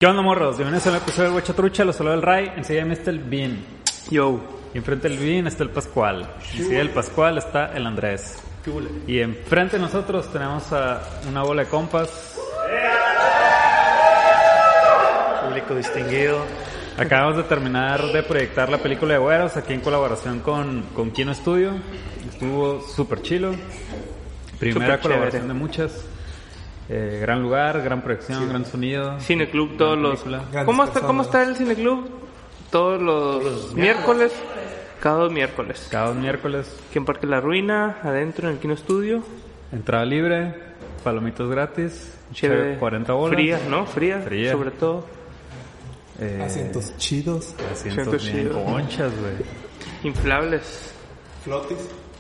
¿Qué onda, morros? Bienvenidos a un episodio del Huecha Trucha, los saluda el Ray, enseguida está el Bean. Yo. Y enfrente del Bean está el Pascual. Enseguida del Pascual está el Andrés. Y enfrente de nosotros tenemos a una bola de compas. Público distinguido. Acabamos de terminar de proyectar la película de Güeros aquí en colaboración con Kino Studio. Estuvo súper chilo. Primera Súper colaboración chévere. de muchas. Gran lugar, gran proyección, Sí. gran sonido. Cineclub todos los... película. ¿Cómo está el Cineclub? Todos los miércoles. Cada dos miércoles. Cada dos miércoles. Aquí en Parque La Ruina, adentro en el Kino Studio. Entrada libre, palomitas gratis, Chévere. 40 bolas. Fría, ¿no? Fría, Fría. sobre todo. Asientos chidos, Asientos bien chidos. conchas, güey. Inflables. flotis.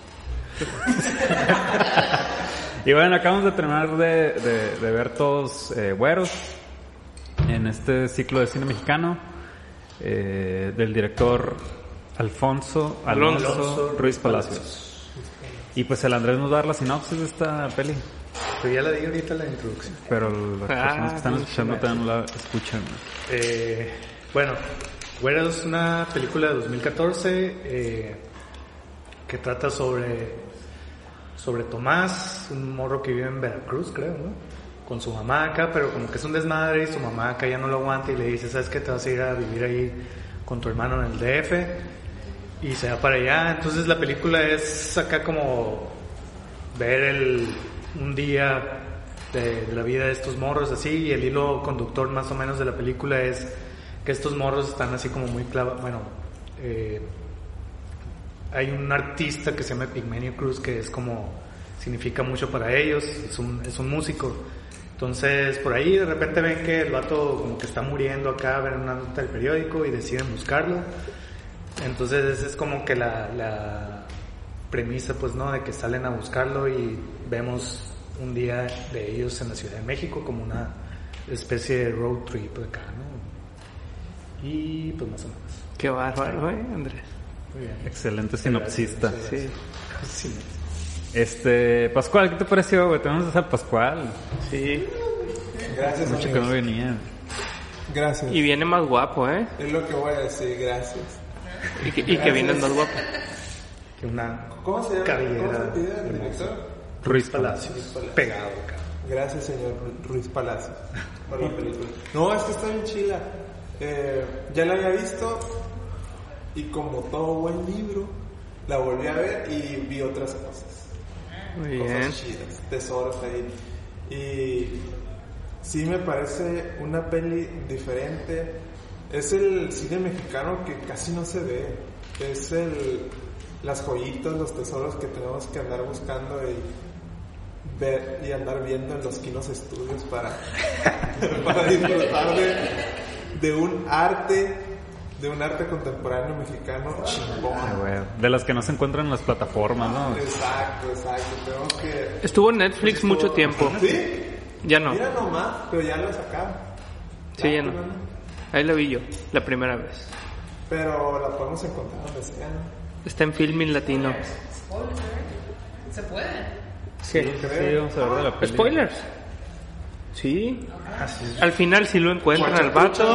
Y bueno, acabamos de terminar de ver todos Güeros en este ciclo de cine mexicano del director Alfonso Ruiz Palacios. Y pues el Andrés nos va a dar la sinopsis de esta peli, Pero ya la di ahorita en la introducción. pero las personas que están escuchando todavía no la escuchan. Bueno, Güeros es una película de 2014 que trata sobre Tomás, un morro que vive en Veracruz, creo, ¿no? Con su mamá acá, pero como que es un desmadre y su mamá acá ya no lo aguanta y le dice, ¿sabes qué? Te vas a ir a vivir ahí con tu hermano en el DF y se va para allá. Entonces la película es acá como ver un día de la vida de estos morros así, y el hilo conductor más o menos de la película es que estos morros están así como muy clavados. Bueno, hay un artista que se llama Pigmenio Cruz que es como, significa mucho para ellos, es un músico. Entonces por ahí de repente ven que el vato como que está muriendo acá, ven una nota del periódico y deciden buscarlo. Entonces esa es como que la premisa, pues, ¿no? De que salen a buscarlo y vemos un día de ellos en la Ciudad de México como una especie de road trip acá, ¿no? Y pues más o menos. Qué bárbaro, Andrés. Muy bien. Excelente sinopsista. Sí. Sí. Pascual, ¿qué te pareció, güey? Tenemos a Pascual. Sí. Gracias, Mucho que no amigos. venía. Gracias. Y viene más guapo, ¿eh? Es lo que voy a decir, gracias. Y que viene más guapo. Que una ¿Cómo se llama? cabellera ¿Cómo se pide el hermosa. director? Ruiz Palacios, pegado acá. Gracias, señor Ruiz Palacios, por la película. No, es que está bien chila. Ya la había visto y como todo buen libro, la volví a ver y vi otras cosas. Muy bien. Cosas chidas, tesoros ahí. Y sí me parece una peli diferente. Es el cine mexicano que casi no se ve. Es las joyitas, los tesoros que tenemos que andar buscando y ver y andar viendo en los Kinos Estudios para disfrutar de un arte contemporáneo mexicano chingón. Ah, güey. De las que no se encuentran en las plataformas, ¿no? Exacto. Tenemos que... Estuvo en Netflix mucho tiempo. ¿Sí? Ya no. Mira nomás, pero ya lo sacaron. Sí, ya no. Ahí la vi yo, la primera vez. Pero la podemos encontrar donde sea, ¿no? Está en Filmin Latino. ¿Se puede? Sí, vamos a ver de la peli. ¿Spoilers? Sí. Así es. Al final si lo encuentran al vato.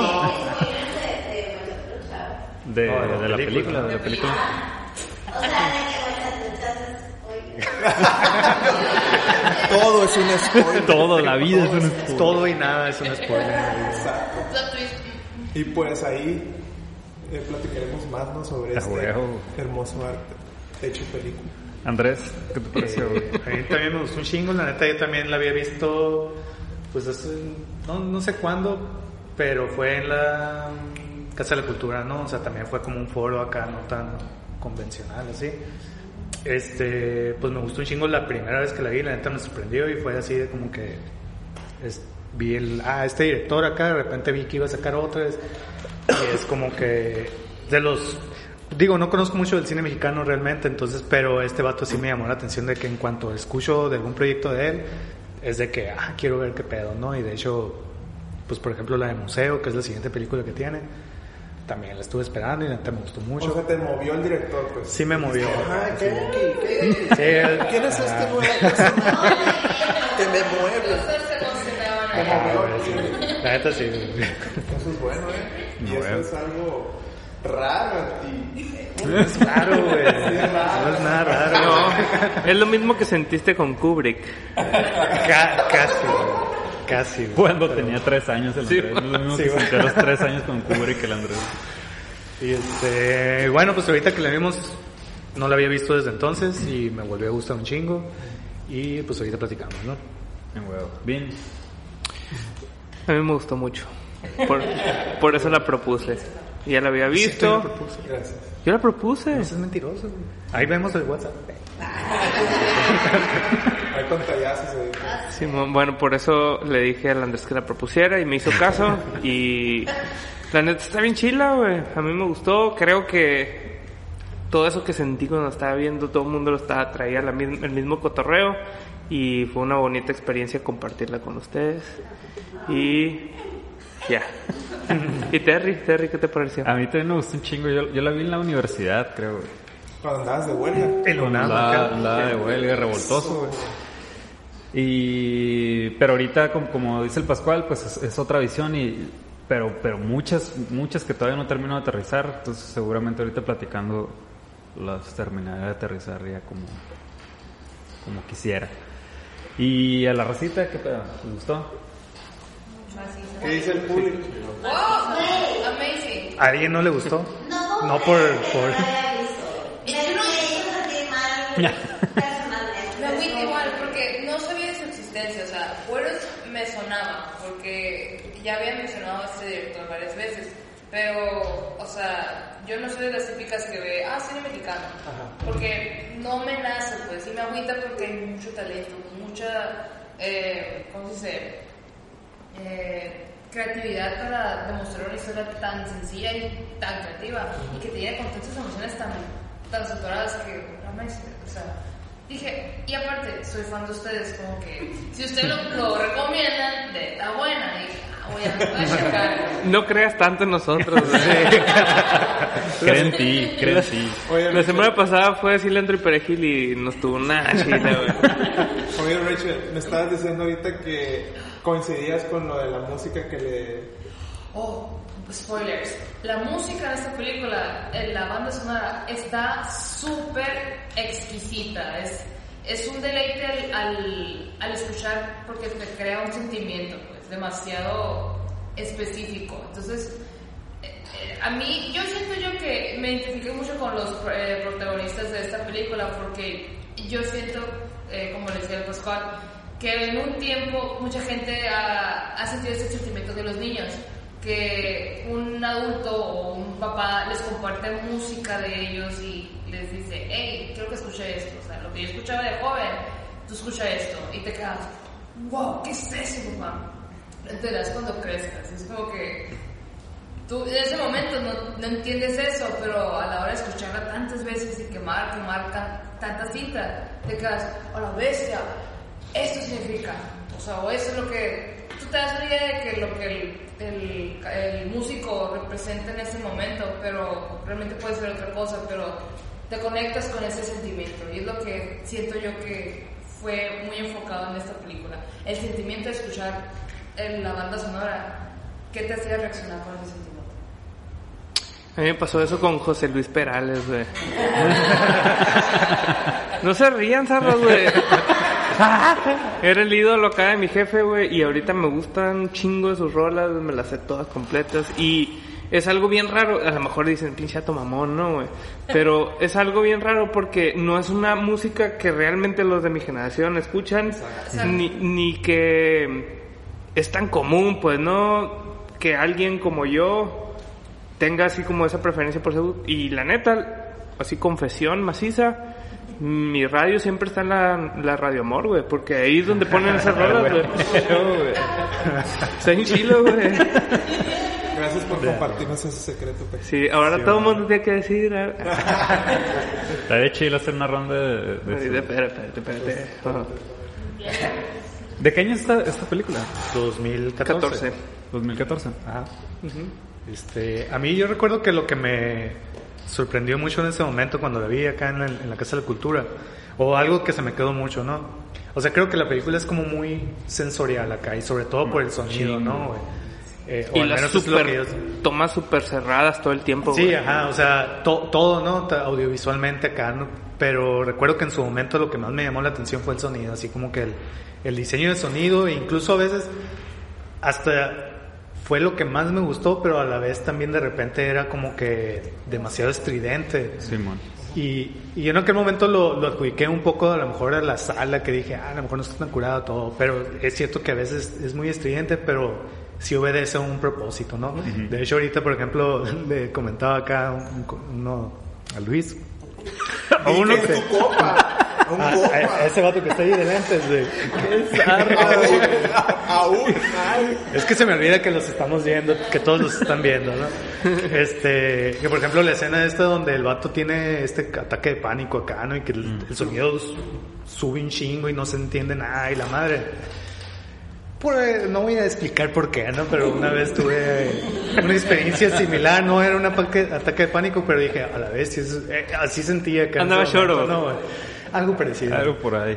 De la película, de la película. Todo es un spoiler. Todo, la vida es un spoiler. Todo y nada es un spoiler. Exacto. Y pues ahí platicaremos más, ¿no? Sobre este huevo. hermoso arte hecho película. Andrés, ¿qué te pareció, güey? A mí también me gustó un chingo, la neta yo también la había visto pues hace no sé cuándo, pero fue en la Casa de la Cultura, ¿no? O sea, también fue como un foro acá no tan convencional así. Pues me gustó un chingo la primera vez que la vi, la neta me sorprendió y fue así de como que vi este director acá, de repente vi que iba a sacar otra vez y es como que no conozco mucho del cine mexicano realmente, entonces, pero este vato sí me llamó la atención de que en cuanto escucho de algún proyecto de él, es de que, quiero ver qué pedo, ¿no? Y de hecho, pues por ejemplo la de Museo, que es la siguiente película que tiene, también la estuve esperando y la neta me gustó mucho. O sea, te movió el director, pues. Sí me movió. Ay, Sí. ¿qué? ¿Quién es este nuevo personaje que me mueve? Ah, La neta sí. Eso es bueno, ¿eh? Y No, eso es algo raro y Es raro, güey. No es nada raro. No, es lo mismo que sentiste con Kubrick. Casi, güey. Cuando tenía 3 años el Andrés. Es lo mismo Sí, que güey. sentí a los 3 años con Kubrick el Andrés. Y bueno, pues ahorita que la vimos, no la había visto desde entonces y me volvió a gustar un chingo. Y pues ahorita platicamos, ¿no? En huevo. Bien. A mí me gustó mucho. Por eso la propuse. Ya la había visto. gracias. Yo la propuse. Eso es mentiroso, güey. Ahí vemos el WhatsApp. Hay pantallazos ahí. Sí, bueno, por eso le dije al Andrés que la propusiera y me hizo caso. Y la neta está bien chila, güey. A mí me gustó. Creo que todo eso que sentí cuando estaba viendo, todo el mundo lo estaba traía el mismo cotorreo. Y fue una bonita experiencia compartirla con ustedes. Y ya. ¿Y Terry, qué te pareció? A mí también me gustó un chingo. Yo la vi en la universidad, creo, güey. Cuando andabas de huelga. El UNAM. La de huelga, revoltoso, güey. Pero ahorita, como dice el Pascual, pues es otra visión pero muchas que todavía no termino de aterrizar, entonces seguramente ahorita platicando las terminaré de aterrizar ya como quisiera. Y a la racita, ¿qué pedo? ¿Les gustó? ¿Qué dice el público? ¡Wow! Amazing. ¿A alguien no le gustó? No por... Me agüita igual porque no sabía de su existencia, o sea, Güeros me sonaba porque ya había mencionado a este director varias veces, pero, o sea, yo no soy de las típicas que ve, cine mexicano, porque no me nace, pues, y me agüita porque hay mucho talento, mucha, ¿cómo se dice? Creatividad para demostrar una historia tan sencilla y tan creativa y que te lleve con tantas emociones tan saturadas que o sea, dije, y aparte soy fan de ustedes, como que si ustedes lo recomiendan de está buena, dije, voy a checar. No creas tanto en nosotros. Cree en ti. Oye, La semana pasada fue Cilantro y Perejil y nos tuvo una chila, güey. Oye, Rachel, me estabas diciendo ahorita que coincidías con lo de la música que le... Oh, spoilers. La música de esta película, la banda sonora, está súper exquisita. Es un deleite al escuchar porque te crea un sentimiento, pues, demasiado específico. Entonces, a mí, yo siento que me identifiqué mucho con los protagonistas de esta película porque yo siento, como le decía el Pascual, que en un tiempo mucha gente ha sentido ese sentimiento de los niños, que un adulto o un papá les comparte música de ellos y les dice, hey, quiero que escuche esto, o sea, lo que yo escuchaba de joven, tú escucha esto, y te quedas, wow, ¿qué es eso, papá? Te das cuando crezcas, es como que tú en ese momento no entiendes eso, pero a la hora de escucharla tantas veces y que marca tanta cinta, te quedas, a la bestia, esto significa, o sea, o eso es lo que tú te das una idea de que lo que el músico representa en ese momento, pero realmente puede ser otra cosa, pero te conectas con ese sentimiento y es lo que siento yo que fue muy enfocado en esta película, el sentimiento de escuchar la banda sonora. ¿Qué te hacía reaccionar con ese sentimiento? A mí me pasó eso con José Luis Perales, güey. No se rían, zarros, güey. Era el ídolo acá de mi jefe, güey, y ahorita me gustan un chingo de sus rolas, me las sé todas completas, y es algo bien raro, a lo mejor dicen, pinche chato mamón, ¿no, güey? Pero es algo bien raro porque no es una música que realmente los de mi generación escuchan, ni que es tan común, pues, ¿no? Que alguien como yo tenga así como esa preferencia por eso, y la neta, así confesión maciza, mi radio siempre está en la Radio Amor, güey, porque ahí es donde ponen esas rolas, güey. Está en chilo, güey. Gracias por compartirnos ese secreto, Pepe. Sí, ahora todo el mundo tiene que decir. Está de chido hacer una ronda de Espérate. ¿De qué año es esta película? 2014. 2014. Ajá. A mí yo recuerdo que lo que me sorprendió mucho en ese momento cuando la vi acá en la Casa de la Cultura, o algo que se me quedó mucho, ¿no? O sea, creo que la película es como muy sensorial acá, y sobre todo por el sonido, ¿no, güey? Y las tomas súper cerradas todo el tiempo, sí, güey. ajá, o sea, todo, ¿no? Audiovisualmente acá, ¿no? Pero recuerdo que en su momento lo que más me llamó la atención fue el sonido, así como que el diseño de sonido, e incluso a veces hasta fue lo que más me gustó, pero a la vez también de repente era como que demasiado estridente. Sí, man. Y yo en aquel momento lo adjudiqué un poco a lo mejor a la sala, que dije, a lo mejor no está tan curado todo, pero es cierto que a veces es muy estridente, pero sí obedece a un propósito, ¿no? Uh-huh. De hecho, ahorita, por ejemplo, le comentaba acá uno a Luis. A uno que... tu copa. A ese vato que está ahí de lentes, güey. Qué zarro. Aún. Es que se me olvida que los estamos viendo, que todos los están viendo, ¿no? Que por ejemplo la escena esta donde el vato tiene este ataque de pánico acá, ¿no? Y que el sonido sube un chingo y no se entiende nada y la madre. No voy a explicar por qué, ¿no? Pero una vez tuve una experiencia similar, no era un ataque de pánico, pero dije, a la vez, así sentía que... Andaba lloro. No, algo parecido. Algo por ahí.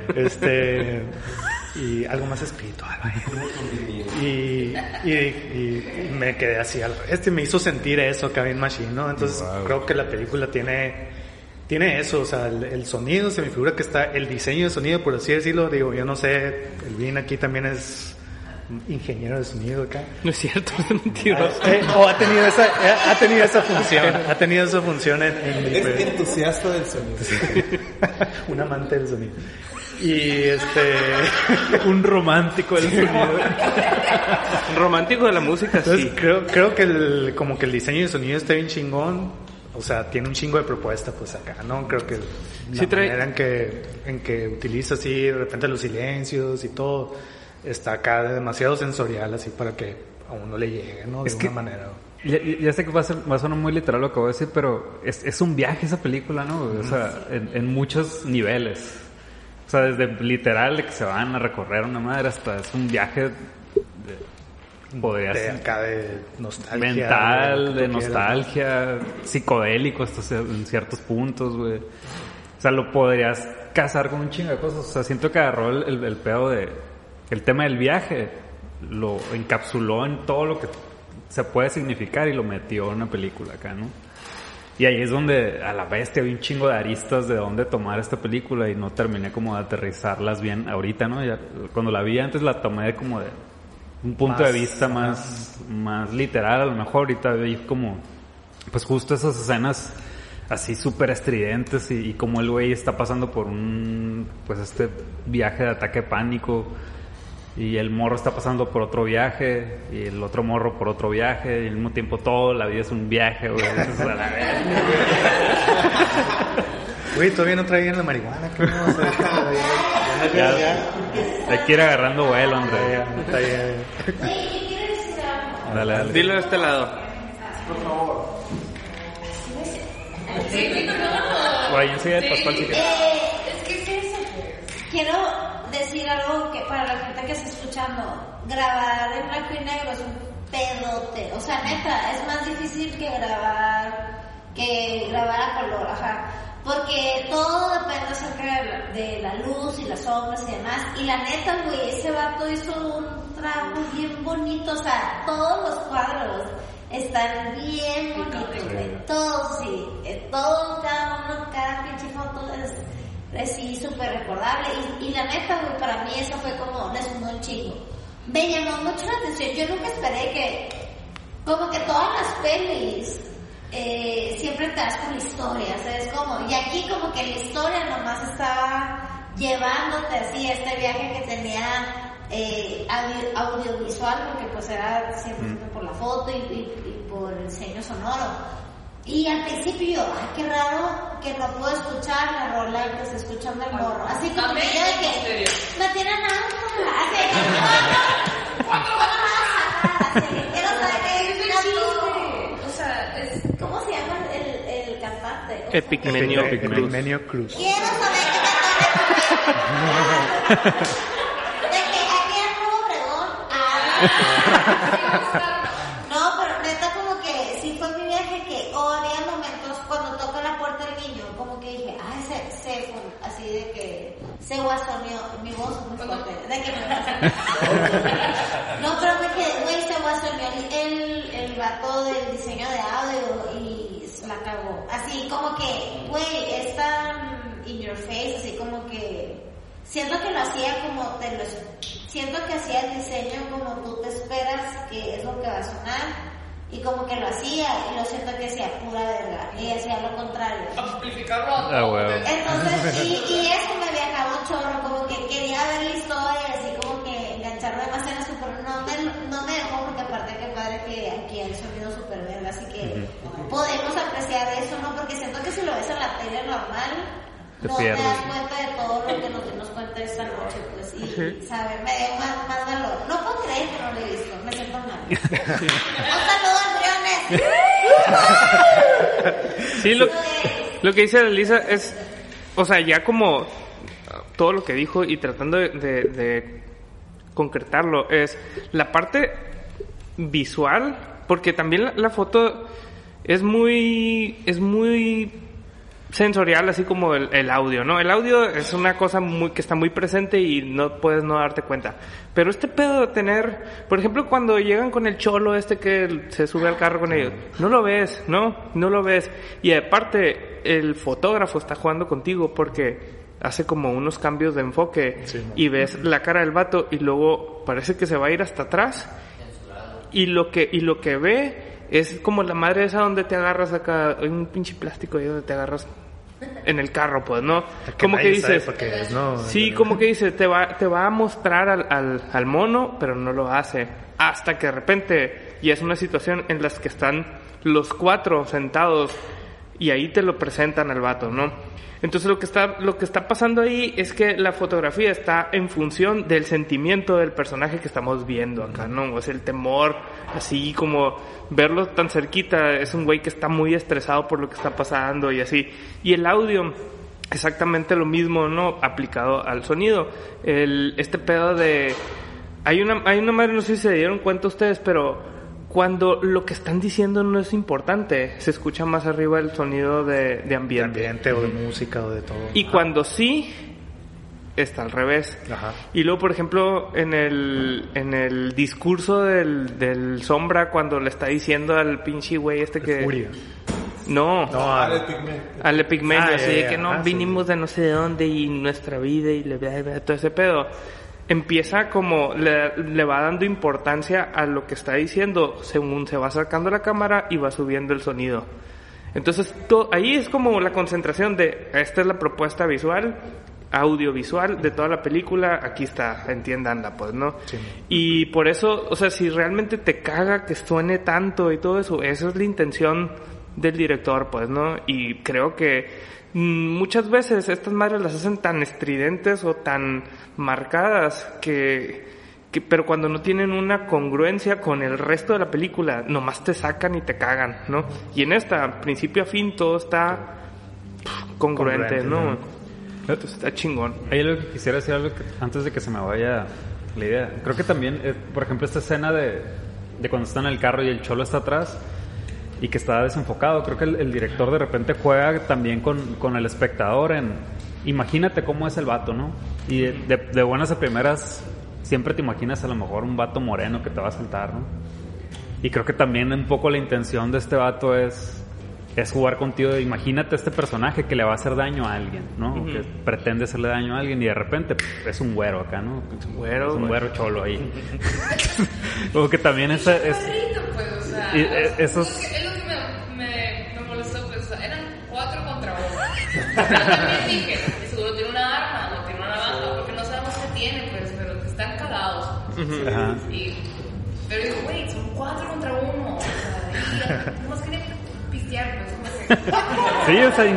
Y algo más espiritual. Y me quedé así. Me hizo sentir eso acá bien machine, ¿no? Entonces creo que la película tiene eso, o sea, el sonido, se me figura que está el diseño de sonido, por así decirlo. Digo, yo no sé, el Vin aquí también es ingeniero de sonido acá. No es cierto, es mentiroso. O ha tenido esa función. Ha tenido esa función en es entusiasta del sonido. Un amante del sonido. Y un romántico del sonido. Un romántico de la música. Entonces, sí. Creo que como que el diseño de sonido está bien chingón. O sea, tiene un chingo de propuesta pues acá, ¿no? Creo que la manera en que utiliza así de repente los silencios y todo está acá demasiado sensorial, así para que a uno le llegue, ¿no? De una manera. Ya sé que va a sonar muy literal lo que voy a decir, pero es un viaje esa película, ¿no? O sea, en muchos niveles. O sea, desde literal de que se van a recorrer una madre hasta es un viaje podría ser acá de nostalgia. Mental, de nostalgia, psicodélico hasta en ciertos puntos, güey. O sea, lo podrías casar con un chingo de cosas. O sea, siento que agarró el pedo de... El tema del viaje lo encapsuló en todo lo que se puede significar y lo metió en una película acá, ¿no? Y ahí es donde a la bestia había un chingo de aristas de dónde tomar esta película y no terminé como de aterrizarlas bien ahorita, ¿no? Ya, cuando la vi antes la tomé como de un punto de vista más literal, a lo mejor ahorita vi como pues justo esas escenas así súper estridentes y como el güey está pasando por este viaje de ataque de pánico y el morro está pasando por otro viaje y el otro morro por otro viaje y al mismo tiempo todo, la vida es un viaje, güey. Güey, todavía no traían la marihuana, ¿qué vamos a hacer? Ya. Hay que ir agarrando vuelo, André. Dale. Dilo de este lado. Por favor. Por ahí enseguida de Pascual, sí que... Quiero decir algo que para la gente que está escuchando, grabar en blanco y negro es un pedote. O sea, neta, es más difícil que grabar a color, ajá. Porque todo depende acerca de la luz y las sombras y demás. Y la neta, güey, ese vato hizo un trabajo bien bonito. O sea, todos los cuadros están bien bonitos, güey. Todos, sí. Cada pinche foto es sí, súper recordable. Y la neta, güey, para mí eso fue como, les sumó un chingo. Me llamó mucho la atención. Yo nunca esperé que, como que todas las pelis, siempre te das con la historia, ¿sabes cómo? Y aquí como que la historia nomás estaba llevándote así a este viaje que tenía audiovisual, porque pues era siempre por la foto y por el diseño sonoro. Y al principio yo, ay, qué raro que no puedo escuchar la rola y que se escuchando el morro. Así como que yo de que no tiene nada, así quiero saber qué es. O sea, ¿cómo se llama el cantante? Epigmenio Cruz. Quiero saber qué cantante. De que aquí es Nuevo Obregón. No, pero neta como que sí fue mi viaje que había momentos cuando toca la puerta del niño, como que dije, ay, así de que se guasoneó, mi voz muy fuerte, de que me no, pero me quedé, güey, se guasoneó el vato del diseño de audio y la cagó. Así como que, güey, es tan in your face, así como que siento que lo hacía siento que hacía el diseño como tú te esperas que es lo que va a sonar. Y como que lo hacía, y lo siento que hacía pura verga, y hacía lo contrario. Amplificarlo. Bueno. Entonces, y eso me viajaba un chorro, como que quería ver la historia, así como que engancharme más en eso, pero no me dejó, porque aparte que padre que aquí hay sonido súper verga, así que podemos apreciar eso, ¿no? Porque siento que si lo ves en la tele normal, no te das cuenta de todo lo que nos dimos cuenta esta noche, pues, y, ¿sabes? Me dio más valor. No puedo creer que no lo he visto, me siento mal. ¡Un saludo, Andriones! Sí, lo que dice Elisa es, o sea, ya como todo lo que dijo y tratando de concretarlo, es la parte visual, porque también la foto es muy sensorial, así como el audio, ¿no? El audio es una cosa que está muy presente y no puedes no darte cuenta. Pero este pedo de tener, por ejemplo, cuando llegan con el cholo que se sube al carro con ellos, no lo ves, ¿no? No lo ves. Y aparte, el fotógrafo está jugando contigo porque hace como unos cambios de enfoque y ves la cara del vato y luego parece que se va a ir hasta atrás. Y lo que ve es como la madre esa donde te agarras acá, hay un pinche plástico ahí donde te agarras en el carro, pues, ¿no? Como que dices, como que dice, te va a mostrar al mono, pero no lo hace. Hasta que de repente, y es una situación en la que están los 4 sentados y ahí te lo presentan al vato, ¿no? Entonces lo que está pasando ahí es que la fotografía está en función del sentimiento del personaje que estamos viendo acá, ¿no? O sea, el temor, así como verlo tan cerquita, es un güey que está muy estresado por lo que está pasando y así. Y el audio, exactamente lo mismo, ¿no? Aplicado al sonido. Este pedo de... Hay una madre, no sé si se dieron cuenta ustedes, pero cuando lo que están diciendo no es importante, se escucha más arriba el sonido de ambiente. De ambiente o de música o de todo. Y cuando sí, está al revés. Ajá. Y luego, por ejemplo, en el discurso del Sombra, cuando le está diciendo al pinche güey que... Furia. No, al Epigmenio, así de que no, vinimos de no sé de dónde y nuestra vida y todo ese pedo. Empieza como le va dando importancia a lo que está diciendo según se va acercando la cámara y va subiendo el sonido. Entonces ahí es como la concentración de esta es la propuesta visual, audiovisual de toda la película, aquí está, entiéndanla, pues, ¿no? Sí. Y por eso, o sea, si realmente te caga que suene tanto y todo eso, esa es la intención del director, pues, ¿no? Y creo que muchas veces estas madres las hacen tan estridentes o tan marcadas que pero cuando no tienen una congruencia con el resto de la película, nomás te sacan y te cagan, ¿no? Y en esta, principio a fin, todo está congruente, ¿no? Entonces está chingón. Hay algo que quisiera decir antes de que se me vaya la idea. Creo que también, por ejemplo, esta escena de cuando están en el carro y el cholo está atrás y que está desenfocado, creo que el director de repente juega también con el espectador en imagínate cómo es el vato, ¿no? Y de buenas a primeras siempre te imaginas a lo mejor un vato moreno que te va a saltar, ¿no? Y creo que también un poco la intención de este vato es jugar contigo. Imagínate este personaje que le va a hacer daño a alguien, ¿no? Uh-huh. Que pretende hacerle daño a alguien y de repente es un güero acá, ¿no? Es un güero cholo ahí. Como que también es pues, o sea, esos... Es lo que me molestó, pues, o sea, eran 4 contra 1. Yo también dije, seguro tiene una arma o tiene una navaja, porque no sabemos qué tiene, pues, pero están cagados. Uh-huh. Ajá. Pero digo, güey, son 4 contra 1. O sea, no más quería pistear, pues, sí, o sea,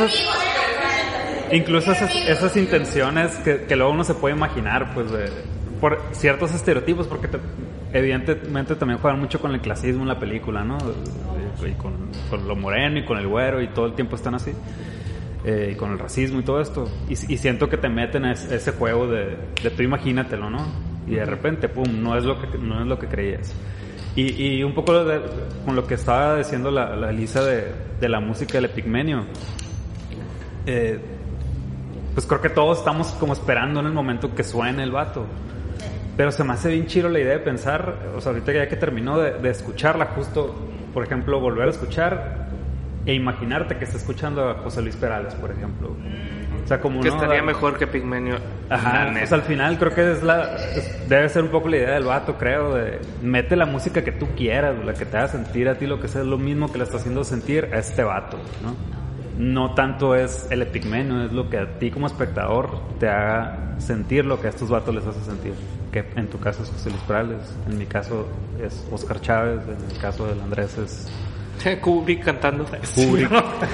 incluso esas intenciones que luego uno se puede imaginar, pues, por ciertos estereotipos, porque evidentemente también juegan mucho con el clasismo en la película, ¿no? Y con lo moreno y con el güero y todo el tiempo están así, y con el racismo y todo esto, y siento que te meten a ese juego de tú imagínatelo, ¿no? Y de repente, pum, no es lo que creías. Y un poco con lo que estaba diciendo la Elisa de la música del Epigmenio, pues creo que todos estamos como esperando en el momento que suene el vato. Pero se me hace bien chido la idea de pensar, o sea, ahorita ya que terminó de escucharla, justo, por ejemplo, volver a escuchar e imaginarte que está escuchando a José Luis Perales, por ejemplo. O sea, como que no, estaría mejor que Pigmenio. Ajá, pues al final creo que debe ser un poco la idea del vato, creo, de mete la música que tú quieras, la que te haga sentir a ti lo que sea, es lo mismo que le está haciendo sentir a este vato, ¿no? No tanto es el Epigmenio, es lo que a ti como espectador te haga sentir lo que a estos vatos les hace sentir. Que en tu caso es José Luis Perales, en mi caso es Oscar Chávez, en el caso del Andrés es Kubrick cantando. Kubrick.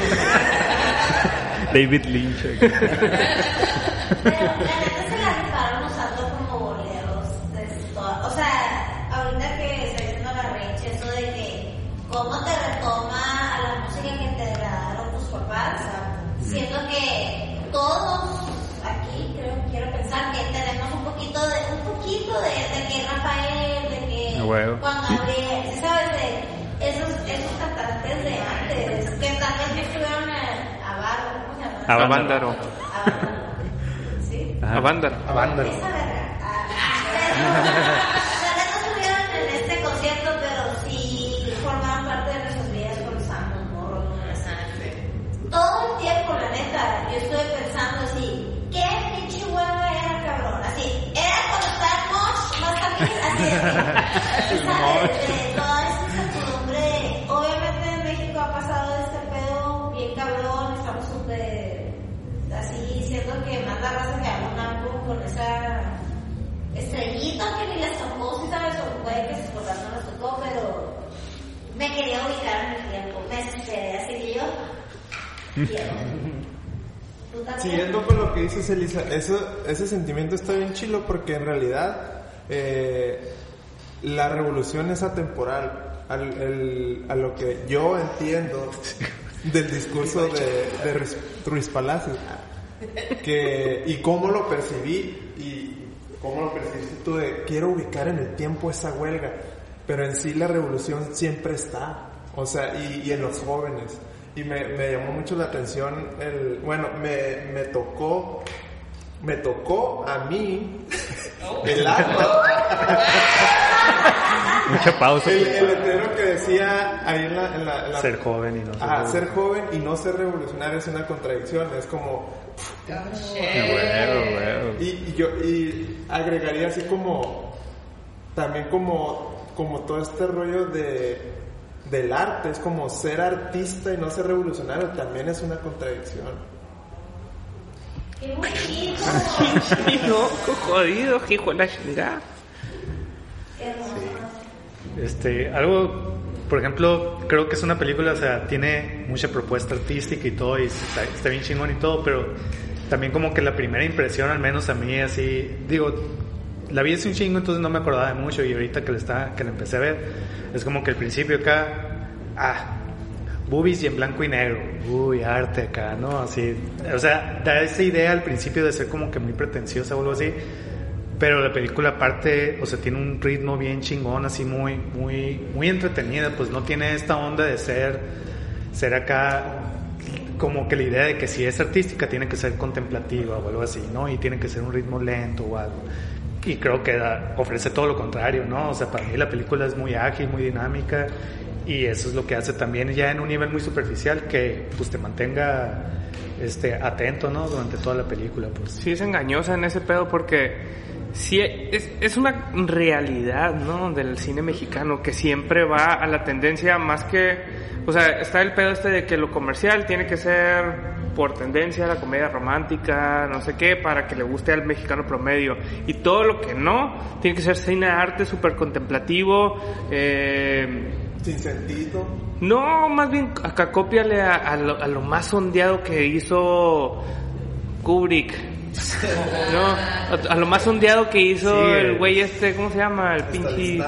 David Lynch. Pero la neta se la rifaron usando como boleros. O sea, ahorita que estoy haciendo la recha, eso de que cómo te retoma a la música que te heredaron tus papás. Siento que todos aquí quiero pensar que tenemos un poquito de que Rafael, de que Juan Gabriel, ¿sabes? De esos cantantes de antes que también estuvieron a Bárbaro, ¿cómo se llama? A Vándaro. ¿Sí? A Vándaro. Esa verga. O sea, no estuvieron en este concierto, pero sí formaron parte de nuestras vidas cuando estábamos morros. Todo el tiempo, la neta, yo estuve pensando así, ¿qué pinche hueva era, cabrón? Así, era cuando estábamos más también, así, ¿sabes? De toda esa incertidumbre. Obviamente en México ha pasado este pedo bien cabrón, estamos súper así, siento que más la raza que haga un álbum con esa estrellita que ni les tocó, si sabes, o puede que sus papás no les tocó, pero me quería ubicar en el tiempo, me desesperé, así que yo siguiendo con lo que dices, Elisa, ese sentimiento está bien chilo porque en realidad la revolución es atemporal a lo que yo entiendo del discurso de Ruiz Palacios y cómo lo percibí y cómo lo percibiste tú de quiero ubicar en el tiempo esa huelga, pero en sí la revolución siempre está, o sea, y en los jóvenes. Y me llamó mucho la atención me tocó a mí el acto. Mucha pausa. El letrero que decía ahí en la ser joven y no ser revolucionario. Ser joven y no ser revolucionario es una contradicción, es como y agregaría así como también como todo este rollo del arte, es como ser artista y no ser revolucionario también es una contradicción. ¡Qué bonito! Sí, no, jodido, hijo de la chingada. Sí. Algo, por ejemplo, creo que es una película, o sea, tiene mucha propuesta artística y todo, y está bien chingón y todo, pero también como que la primera impresión, al menos a mí, así, digo, la vi hace un chingo, entonces no me acordaba de mucho, y ahorita que la empecé a ver, es como que al principio acá, boobies y en blanco y negro, uy, arte acá, ¿no? Así, o sea, da esa idea al principio de ser como que muy pretenciosa o algo así, pero la película aparte, o sea, tiene un ritmo bien chingón, así muy, muy, muy entretenida, pues no tiene esta onda de ser acá, como que la idea de que si es artística tiene que ser contemplativa o algo así, ¿no? Y tiene que ser un ritmo lento o algo. Y creo que ofrece todo lo contrario, ¿no? O sea, para mí la película es muy ágil, muy dinámica, y eso es lo que hace también ya en un nivel muy superficial que pues te mantenga atento, ¿no? Durante toda la película, pues. Sí, es engañosa en ese pedo porque sí es una realidad, ¿no? Del cine mexicano que siempre va a la tendencia más que, o sea, está el pedo de que lo comercial tiene que ser por tendencia, la comedia romántica, no sé qué, para que le guste al mexicano promedio, y todo lo que no tiene que ser cine de arte súper contemplativo, sin sentido. No, más bien acá cópiale a lo más sondeado que hizo Kubrick. No, a lo más sondeado que hizo sí, el güey ¿cómo se llama? El pinche...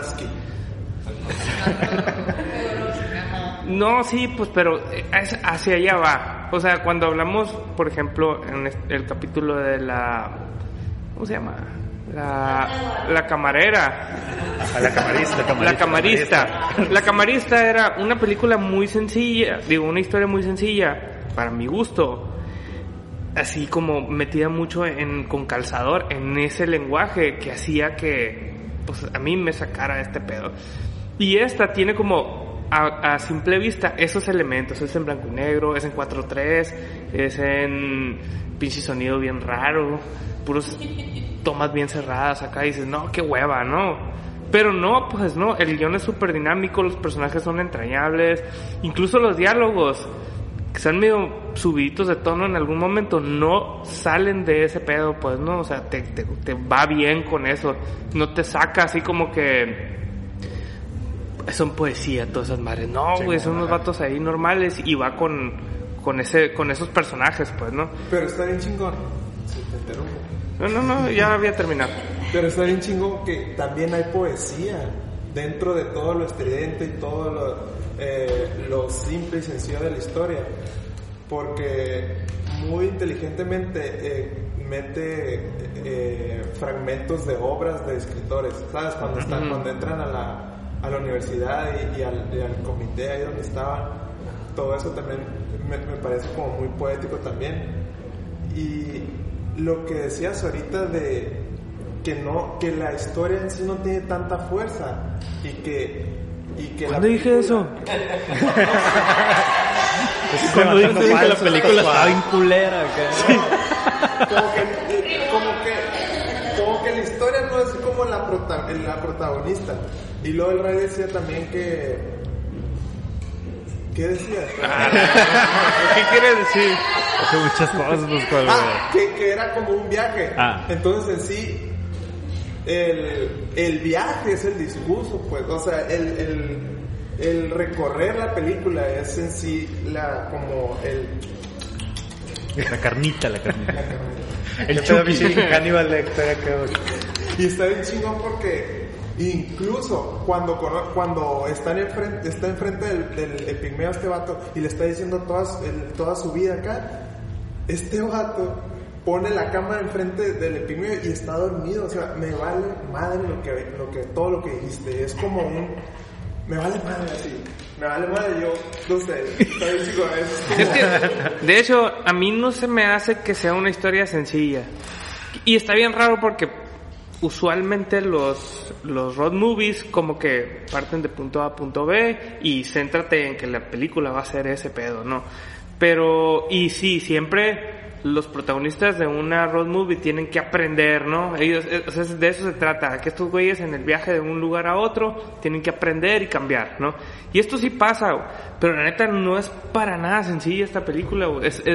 No, sí, pues, pero hacia allá va. O sea, cuando hablamos, por ejemplo, en el capítulo de la... ¿Cómo se llama? La camarera. La camarista. La camarista era una película muy sencilla, digo, una historia muy sencilla, para mi gusto. así como metida mucho con calzador en ese lenguaje que hacía que pues a mí me sacara este pedo. Y esta tiene como a simple vista esos elementos, es en blanco y negro, es en 4:3, es en pinche sonido bien raro, puros tomas bien cerradas acá, y dices, no, qué hueva, ¿no? Pero no, pues no, el guión es súper dinámico, los personajes son entrañables, incluso los diálogos, que están medio subiditos de tono en algún momento, no salen de ese pedo, pues, ¿no? O sea, te va bien con eso, no te saca así como que son poesía todas esas madres, no, güey, son unos vatos ahí normales, y va con esos personajes, pues, ¿no? Pero está bien chingón. Si te interrumpo. No, ya había terminado. Pero está bien chingón que también hay poesía dentro de todo lo estridente y todo lo simple y sencillo de la historia. Porque muy inteligentemente mete fragmentos de obras de escritores, ¿sabes? Cuando entran a la universidad y al comité ahí donde estaban, todo eso también me parece como muy poético también. Y lo que decías ahorita de que la historia en sí no tiene tanta fuerza y que ¿cuándo dije eso? Cuando dije que la película estaba bien culera, sí. como que la historia no es como la protagonista. Y luego el rey decía también que... ¿Qué decía? ¿Qué quiere decir? Hace muchas cosas, pues, que era como un viaje. Entonces, en sí, el viaje es el discurso, pues. O sea, el recorrer la película es en sí la carnita. El Chucky, Cannibal Lecter. Y está bien chingón porque incluso cuando está enfrente del pigmeo este vato y le está diciendo toda su vida acá, este vato pone la cámara enfrente del pigmeo y está dormido. O sea, me vale madre todo lo que dijiste. Es como me vale madre así. Me vale madre, yo no sé. Está bien chico, es que, de hecho, a mí no se me hace que sea una historia sencilla. Y está bien raro porque usualmente los road movies como que parten de punto A a punto B y céntrate en que la película va a ser ese pedo, ¿no? Pero, y sí, siempre los protagonistas de una road movie tienen que aprender, ¿no? Ellos, o sea, de eso se trata, que estos güeyes en el viaje de un lugar a otro tienen que aprender y cambiar, ¿no? Y esto sí pasa, pero la neta no es para nada sencilla esta película,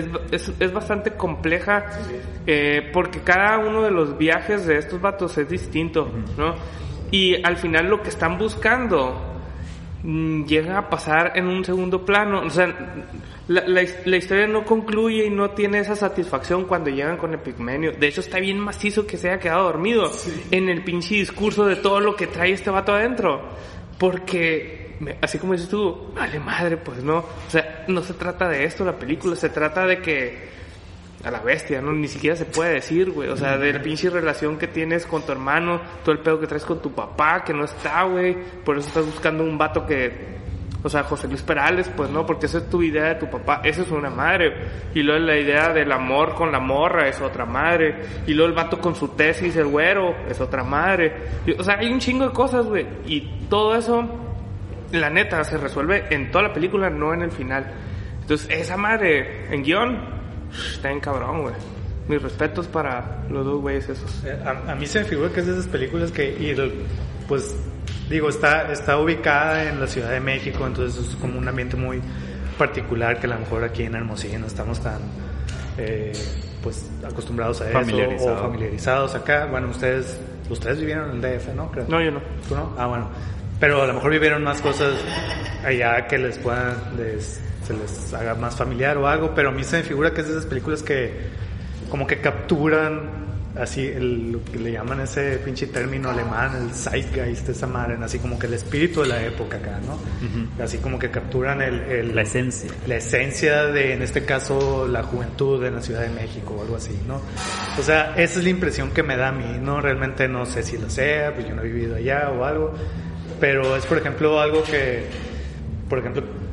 es bastante compleja, porque cada uno de los viajes de estos vatos es distinto, ¿no? Y al final lo que están buscando llega a pasar en un segundo plano. O sea, la historia no concluye y no tiene esa satisfacción cuando llegan con Epigmenio. De hecho, está bien macizo que se haya quedado dormido en el pinche discurso de todo lo que trae este vato adentro. Porque, así como dices tú, vale madre, pues no. O sea, no se trata de esto la película, se trata de que a la bestia, ¿no? Ni siquiera se puede decir, güey. O sea, de la pinche relación que tienes con tu hermano, todo el pedo que traes con tu papá, que no está, güey. Por eso estás buscando un vato que... O sea, José Luis Perales, pues no, porque esa es tu idea de tu papá, esa es una madre. Y luego la idea del amor con la morra es otra madre. Y luego el vato con su tesis, el güero, es otra madre. O sea, hay un chingo de cosas, güey. Y todo eso, la neta, se resuelve en toda la película, no en el final. Entonces, esa madre en guión... Está en cabrón, güey. Mis respetos para los dos güeyes esos. A mí se me figura que es de esas películas que, pues, digo, está ubicada en la Ciudad de México, entonces es como un ambiente muy particular que a lo mejor aquí en Hermosillo no estamos tan, pues, acostumbrados a eso o familiarizados acá. Bueno, los tres vivieron en el DF, ¿no? Creo. No, yo no. ¿Tú no? Ah, bueno. Pero a lo mejor vivieron más cosas allá que se les haga más familiar o algo, pero a mí se me figura que es de esas películas que como que capturan así lo que le llaman ese pinche término alemán, el Zeitgeist, esa madre, así como que el espíritu de la época acá, ¿no? Uh-huh. Así como que capturan la esencia de, en este caso, la juventud en la Ciudad de México o algo así, ¿no? O sea, esa es la impresión que me da a mí, ¿no? Realmente no sé si lo sea, pues yo no he vivido allá o algo, pero es, por ejemplo, algo que, por ejemplo,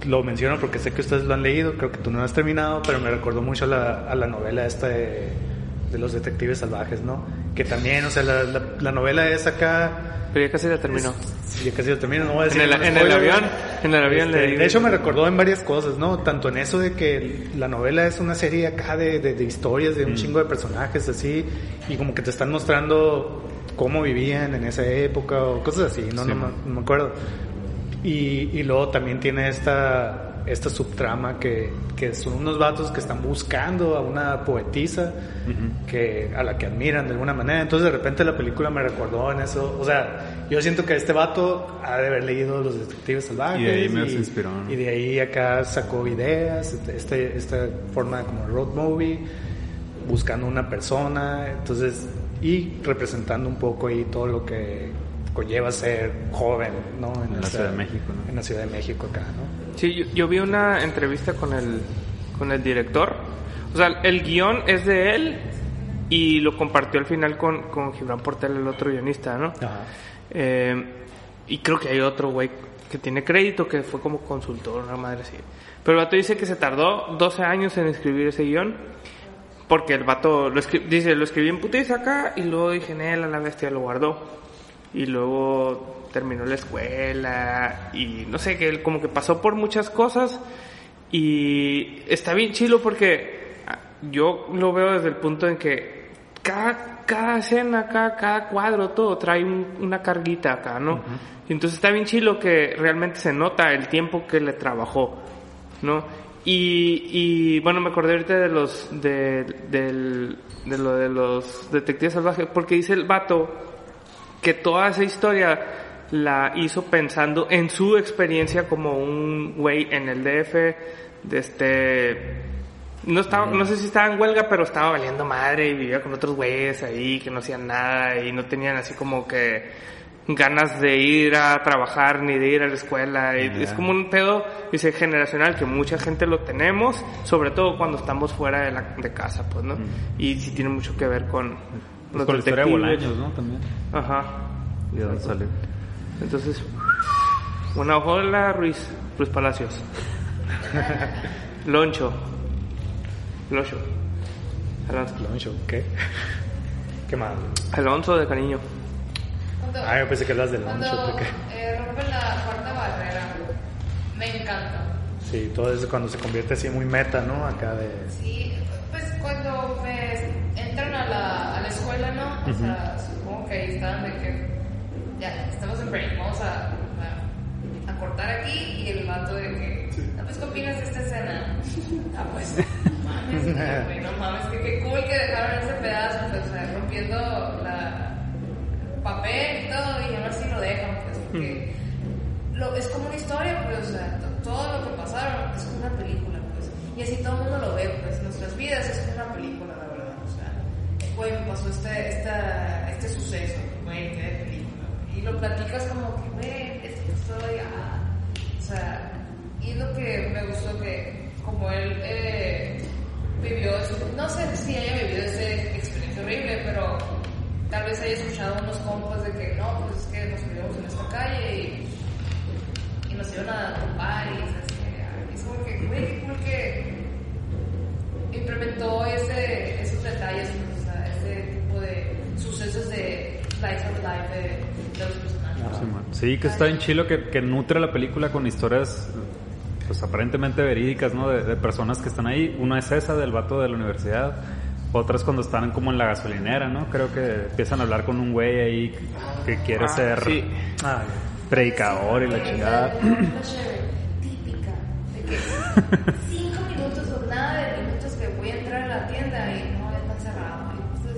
lo menciono porque sé que ustedes lo han leído, creo que tú no lo has terminado, pero me recordó mucho a la novela esta de los detectives salvajes, ¿no? Que también, o sea, la novela es acá... Pero ya casi la terminó. Sí, ya casi la terminó, no voy a decir En el avión leí. De hecho me recordó en varias cosas, ¿no? Tanto en eso de que la novela es una serie acá de historias, de un chingo de personajes así, y como que te están mostrando cómo vivían en esa época o cosas así, no me acuerdo. Y luego también tiene esta subtrama que son unos vatos que están buscando a una poetisa a la que admiran de alguna manera. Entonces de repente la película me recordó en eso. O sea, yo siento que este vato ha de haber leído Los Detectives Salvajes y de ahí me inspiró, ¿no? Y de ahí acá sacó ideas, esta forma como road movie, buscando una persona, entonces, y representando un poco ahí todo lo que conlleva ser joven, ¿no? En la Ciudad de México, ¿no? En la Ciudad de México acá, ¿no? Sí, yo vi una entrevista con el director. O sea, el guión es de él y lo compartió al final con Gibran Portela, el otro guionista, ¿no? Ajá. Y creo que hay otro güey que tiene crédito, que fue como consultor, una madre así. Pero el vato dice que se tardó 12 años en escribir ese guión, porque el vato lo escribí en putiza acá, y luego dije, a la bestia, lo guardó. Y luego terminó la escuela, y no sé, que él como que pasó por muchas cosas, y está bien chilo porque yo lo veo desde el punto en que cada escena, cada cuadro, todo trae una carguita acá, ¿no? Y entonces está bien chilo que realmente se nota el tiempo que le trabajó, ¿no? Y bueno, me acordé ahorita de lo de los detectives salvajes, porque dice el vato que toda esa historia la hizo pensando en su experiencia como un güey en el DF, no sé si estaba en huelga, pero estaba valiendo madre y vivía con otros güeyes ahí que no hacían nada y no tenían así como que ganas de ir a trabajar ni de ir a la escuela. Y es como un pedo, dice, generacional, que mucha gente lo tenemos, sobre todo cuando estamos fuera de casa, pues, ¿no? Y sí tiene mucho que ver con los con la historia de detectives. Bolaños, ¿no? También. Ajá. ¿Y de dónde salió? Entonces, una hola, Ruiz Palacios. Loncho. Loncho, ¿qué? ¿Qué más? Alonso de cariño. Yo pensé que hablas de Loncho. Cuando rompen la cuarta barrera, me encanta. Sí, todo eso cuando se convierte así muy meta, ¿no? Acá de... Sí, pues cuando entran a la escuela, ¿no? O sea, supongo que ahí están de que ya, estamos en break, vamos a cortar aquí, y el vato de que, pues, ¿qué opinas de esta escena? Pues, mames, güey, no mames, qué cool que dejaron ese pedazo, pues, o sea, rompiendo el papel y todo, y aún así lo dejan, pues, porque es como una historia, pues, o sea, todo lo que pasaron es como una película, pues, y así todo el mundo lo ve, pues, nuestras vidas es como una película, la verdad, o sea, güey, me pasó este suceso, güey, qué de película, y lo platicas como que, güey, es historia, o sea, y lo que me gustó que, como él vivió, no sé si haya vivido esa experiencia horrible, pero tal vez haya escuchado unos compas de que no, pues es que nos criamos en esta calle y nos iban a topar y es como que, güey, qué cool que implementó esos detalles, pues, o sea, ese tipo de sucesos de life of life de los personajes. Sí, que está en chilo que nutre la película con historias pues aparentemente verídicas, ¿no? De personas que están ahí. Una es esa del vato de la universidad, otra es cuando están como en la gasolinera, ¿no? Creo que empiezan a hablar con un güey ahí que quiere ser predicador y la chingada. Típica de que 5 minutos o nada de minutos que voy a entrar a la tienda y no, está cerrado,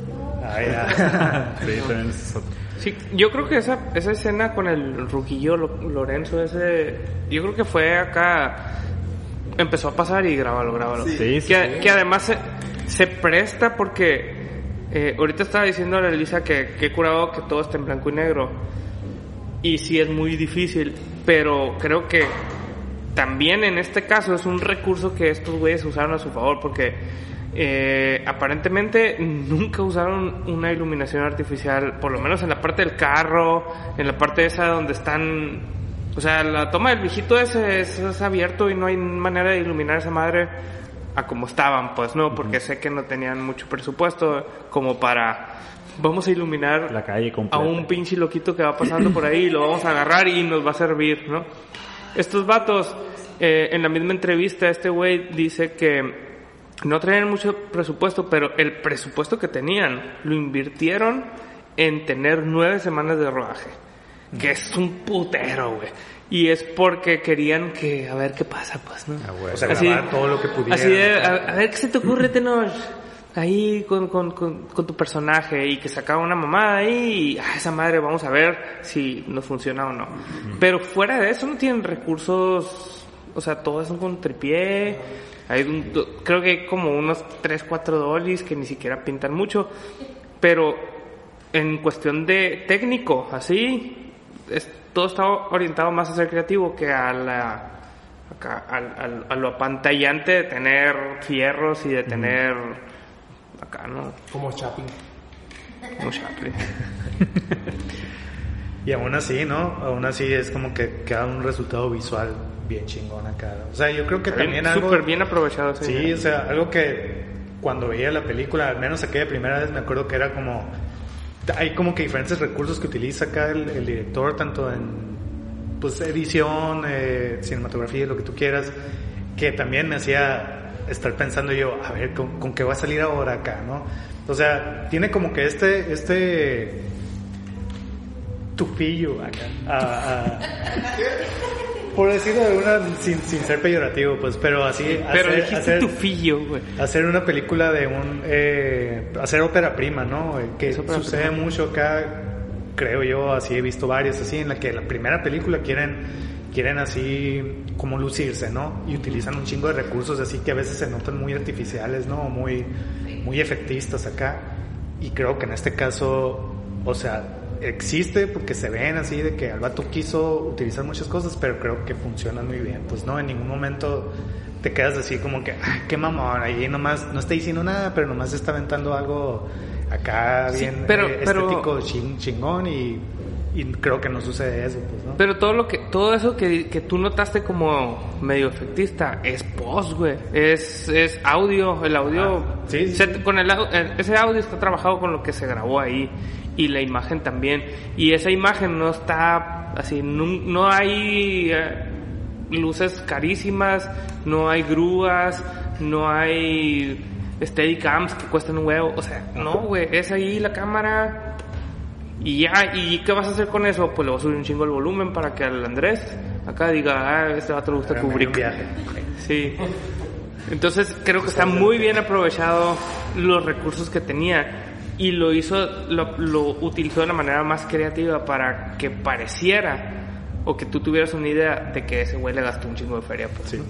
y pues no. Sí, también es otro. Sí, yo creo que esa escena con el ruquillo Lorenzo, yo creo que fue acá, empezó a pasar y grábalo. Sí. Que además se presta porque ahorita estaba diciendo a la Elisa que curado que todo esté en blanco y negro, y sí es muy difícil, pero creo que también en este caso es un recurso que estos güeyes usaron a su favor, porque aparentemente nunca usaron una iluminación artificial, por lo menos en la parte del carro, en la parte esa donde están O sea, la toma del viejito ese es abierto y no hay manera de iluminar esa madre a como estaban, pues, ¿no? Porque sé que no tenían mucho presupuesto como para... Vamos a iluminar la calle completa. A un pinche loquito que va pasando por ahí y lo vamos a agarrar y nos va a servir, ¿no? Estos vatos, en la misma entrevista, este güey dice que no tenían mucho presupuesto, pero el presupuesto que tenían lo invirtieron en tener 9 semanas de rodaje, que es un putero, güey. Y es porque querían que, a ver qué pasa, pues, ¿no? O sea, grabar todo lo que pudieran. Así de, a ver qué se te ocurre, Tenor, ahí con tu personaje, y que sacaba una mamada ahí, y esa madre vamos a ver si nos funciona o no. Pero fuera de eso no tienen recursos, o sea, todos son con tripié. Creo que hay como unos 3-4 dolis que ni siquiera pintan mucho, pero en cuestión de técnico, así, todo está orientado más a ser creativo que a lo apantallante de tener fierros y de tener acá, ¿no? Como Chaplin. Como Chaplin. Y aún así, ¿no? Aún así es como que queda un resultado visual bien chingón acá. O sea, yo creo que también algo... Súper bien aprovechado. Sí, o sea, algo que cuando veía la película, al menos aquella primera vez, me acuerdo que era como... Hay como que diferentes recursos que utiliza acá el director, tanto en pues edición, cinematografía, lo que tú quieras, que también me hacía estar pensando yo, a ver, ¿con qué va a salir ahora acá, no? O sea, tiene como que este tufillo acá, por decirlo de una, sin ser peyorativo, pues, pero así... Pero dijiste tufillo, güey. Hacer una película de hacer ópera prima, ¿no? Que sucede mucho acá, creo yo, así he visto varias, así, en la que la primera película quieren así como lucirse, ¿no? Y utilizan un chingo de recursos así que a veces se notan muy artificiales, ¿no? Muy efectistas acá. Y creo que en este caso, o sea, existe porque se ven así de que el vato quiso utilizar muchas cosas, pero creo que funcionan muy bien, pues no, en ningún momento te quedas así como que qué mamón, ahí nomás no está diciendo nada, pero nomás está aventando algo acá bien, sí, pero estético, chingón, y creo que no sucede eso, pues, ¿no? Pero todo eso que tú notaste como medio efectista es post, güey, es audio, el audio, sí. Con ese audio está trabajado con lo que se grabó ahí. Y la imagen también. Y esa imagen no está así, no hay luces carísimas, no hay grúas, no hay Steadicams que cuestan un huevo. O sea, no, güey, es ahí la cámara y ya. ¿Y qué vas a hacer con eso? Pues le vas a subir un chingo el volumen para que al Andrés acá diga, este vato le gusta Kubrick. Sí. Entonces creo que está muy bien aprovechado los recursos que tenía. Y lo utilizó de la manera más creativa para que pareciera, o que tú tuvieras una idea de que ese güey le gastó un chingo de feria, pues. Sí.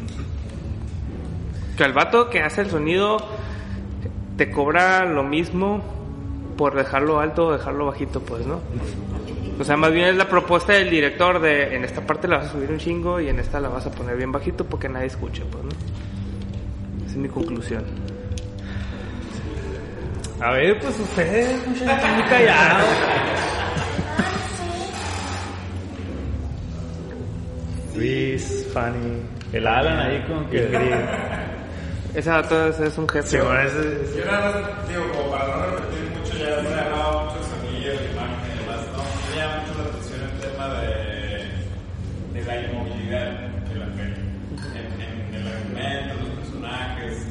Que el vato que hace el sonido te cobra lo mismo por dejarlo alto o dejarlo bajito, pues, ¿no? O sea, más bien es la propuesta del director de en esta parte la vas a subir un chingo y en esta la vas a poner bien bajito porque nadie escucha, pues, ¿no? Esa es mi conclusión. A ver, pues ustedes están muy callados. Luis, Fanny, el Alan ahí con que... Esa es un jefe. Sí, Sí, yo nada más digo, como para no repetir mucho, ya se ha hablado mucho de sonido, de imagen y demás, ¿no? Me llama mucho la atención el tema de la inmovilidad de la peli. En el argumento, los personajes.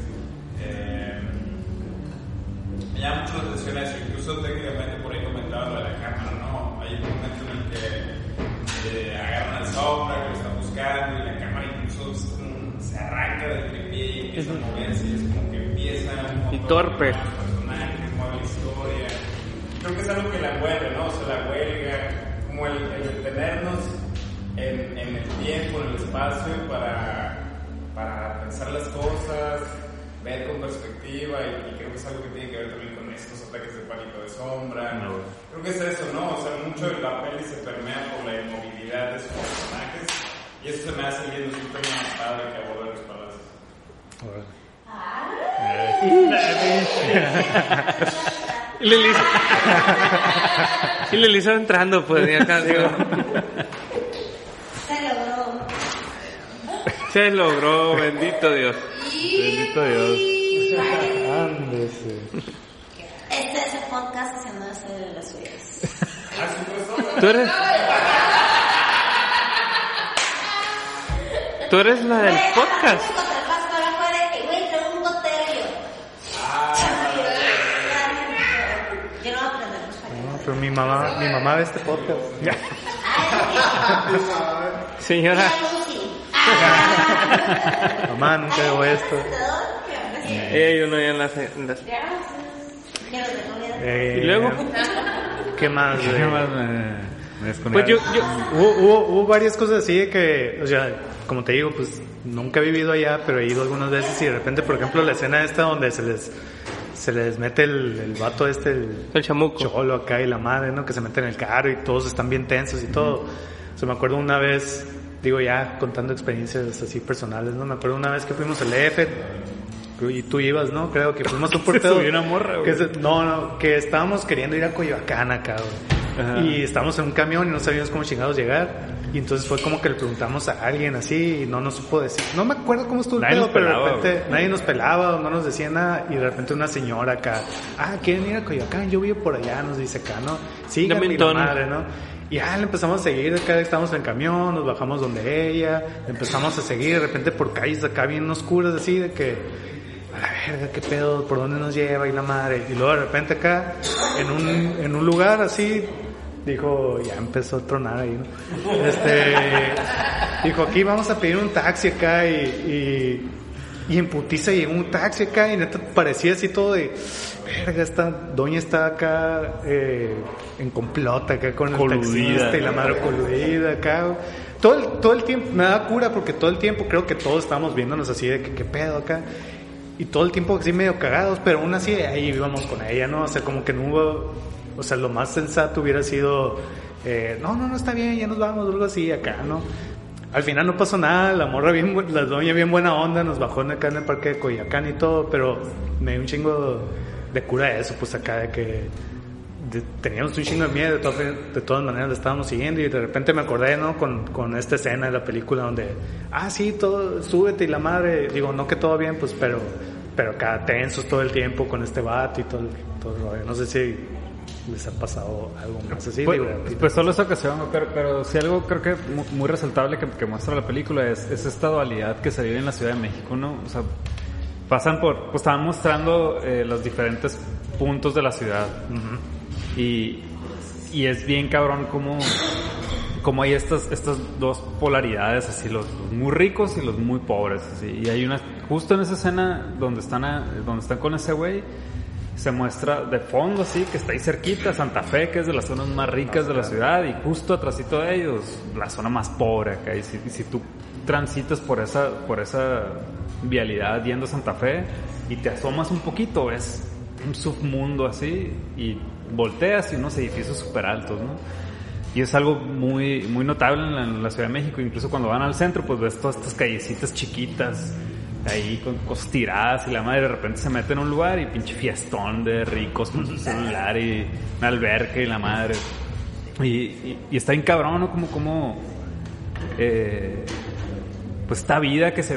Me llama mucho la atención eso, incluso técnicamente por ahí comentaba lo de la cámara, ¿no? Hay un momento en el que agarran al sombra, que lo están buscando, y la cámara incluso se arranca del tripié y empieza a moverse, y es como que empieza y torpe. Los personajes, mueve la historia. Creo que es algo que la huelga, ¿no? O sea, la huelga, como el detenernos en el tiempo, en el espacio, para pensar las cosas, ver con perspectiva, y creo que es algo que tiene que ver también con estos ataques de pánico de sombra. No. Creo que es eso, ¿no? O sea, mucho de la peli se permea por la inmovilidad de sus personajes, y eso se me hace bien, es un tema padre que abordar los palacios. Y Lelisa entrando, pues, ni acá, digo. Se logró, bendito Dios. Bendito Dios. Ándese. Este es el podcast haciéndose de las suyas. Tú eres la del podcast. Traigo un gotero y yo. Yo no voy a aprender los español. No, pero mi mamá ve este podcast. Señora. Mamá, nunca veo esto. Ella y uno ya en las... ¿Y luego? ¿Qué más, güey? ¿Qué más me desconecto? Pues yo Hubo varias cosas así de que, o sea, como te digo, pues nunca he vivido allá, pero he ido algunas veces y de repente, por ejemplo, la escena esta donde se les mete el vato el chamuco. Cholo acá y la madre, ¿no? Que se mete en el carro y todos están bien tensos y todo. O sea, me acuerdo una vez, digo ya contando experiencias así personales, ¿no? Me acuerdo una vez que fuimos al EF y tú ibas, ¿no? Creo que fuimos un portero. Subió una morra, güey. Que estábamos queriendo ir a Coyoacán acá, güey. Ajá. Y estábamos en un camión y no sabíamos cómo chingados llegar. Y entonces fue como que le preguntamos a alguien así y no nos supo decir. No me acuerdo cómo estuvo el Nadie pedo, nos pero de pelaba, repente nadie nos pelaba o no nos decía nada. Y de repente una señora acá, ¿quieren ir a Coyoacán? Yo vivo por allá, nos dice acá, ¿no? Sí, Dame un la tono. madre, ¿no? Y le empezamos a seguir, acá estábamos en el camión, nos bajamos donde ella, empezamos a seguir, de repente por calles acá bien oscuras, así de que, a la verga, qué pedo, por dónde nos lleva y la madre. Y luego de repente acá, en un lugar así, dijo, ya empezó a tronar ahí, ¿no? Dijo, aquí vamos a pedir un taxi acá y en putiza llegó un taxi acá y neta parecía así todo de, verga, esta doña está acá en complot acá con el taxista y la madre coludida acá. Todo el tiempo, me da cura porque todo el tiempo creo que todos estábamos viéndonos así de que qué pedo acá. Y todo el tiempo así medio cagados, pero aún así ahí íbamos con ella, ¿no? O sea, como que no hubo, o sea, lo más sensato hubiera sido, no, está bien, ya nos vamos, algo así acá, ¿no? Al final no pasó nada, la doña bien buena onda, nos bajó acá en el parque de Coyoacán y todo, pero me dio un chingo de cura eso, pues acá de que teníamos un chingo de miedo, de todas maneras la estábamos siguiendo y de repente me acordé, ¿no? Con esta escena de la película donde, sí, todo, súbete y la madre, digo, no que todo bien, pues, pero acá tensos todo el tiempo con este vato y todo el rollo, no sé si les ha pasado algo más así. Pues solo esa ocasión, pero sí algo creo que muy resaltable que muestra la película es esta dualidad que se vive en la Ciudad de México, ¿no? O sea, pues estaban mostrando los diferentes puntos de la ciudad. Uh-huh. Y es bien cabrón como hay estas dos polaridades, así, los muy ricos y los muy pobres, así. Y hay justo en esa escena donde están con ese güey, se muestra de fondo, así, que está ahí cerquita, Santa Fe, que es de las zonas más ricas de la ciudad, y justo atrásito de ellos, la zona más pobre acá. Y si tú transitas por esa vialidad yendo a Santa Fe y te asomas un poquito, ves un submundo así y volteas y unos edificios súper altos, ¿no? Y es algo muy, muy notable en la Ciudad de México. Incluso cuando van al centro, pues ves todas estas callecitas chiquitas ahí con cosas tiradas y la madre de repente se mete en un lugar y pinche fiestón de ricos con su celular y una alberca y la madre. Y está bien cabrón, ¿no? Como pues esta vida que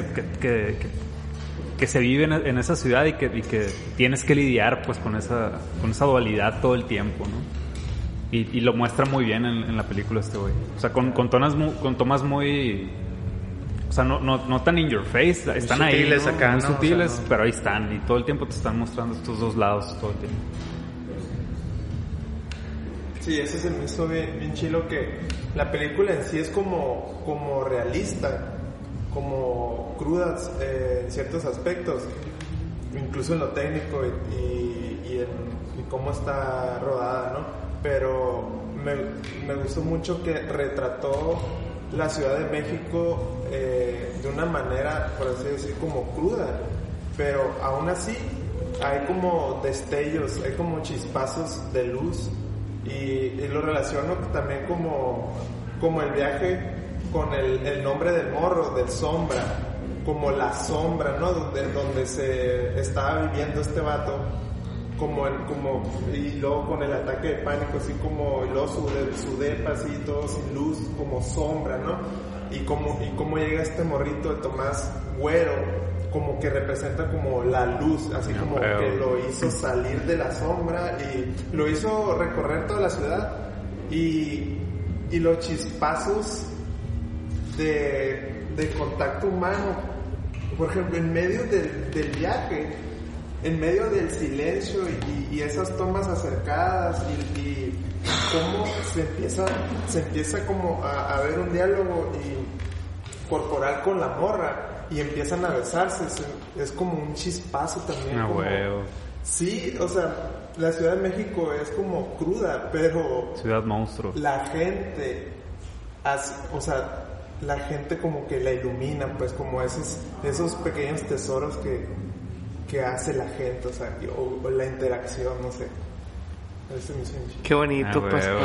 se vive en esa ciudad y que tienes que lidiar pues con esa dualidad todo el tiempo, ¿no? Y lo muestra muy bien en la película este güey. O sea, con tomas muy, o sea, no tan in your face, están ahí, sutiles, ¿no? Acá, muy ¿no? sutiles, O sea, no. pero ahí están y todo el tiempo te están mostrando estos dos lados todo el tiempo. Sí, ese se me hizo bien chilo, que la película en sí es como realista, como crudas en ciertos aspectos, incluso en lo técnico y cómo está rodada, ¿no? Pero me gustó mucho que retrató la Ciudad de México de una manera, por así decir, como cruda, pero aún así hay como destellos, hay como chispazos de luz y lo relaciono también como el viaje con el nombre del morro, del Sombra, como la sombra, ¿no? Donde se estaba viviendo este vato, y luego con el ataque de pánico, así como y luego su depa, así todo sin luz, como sombra, ¿no? y cómo llega este morrito de Tomás güero, como que representa como la luz, así como que lo hizo salir de la sombra y lo hizo recorrer toda la ciudad, y los chispazos de contacto humano, por ejemplo, en medio del viaje, en medio del silencio y esas tomas acercadas y cómo se empieza como a ver un diálogo y corporal con la morra y empiezan a besarse, es como un chispazo también. Huevo. Sí, o sea, la Ciudad de México es como cruda, pero Ciudad monstruo. la gente la gente como que la ilumina, pues como esos pequeños tesoros que hace la gente, o sea, o la interacción, no sé. Ese me hizo un chido. Qué bonito, Pascual.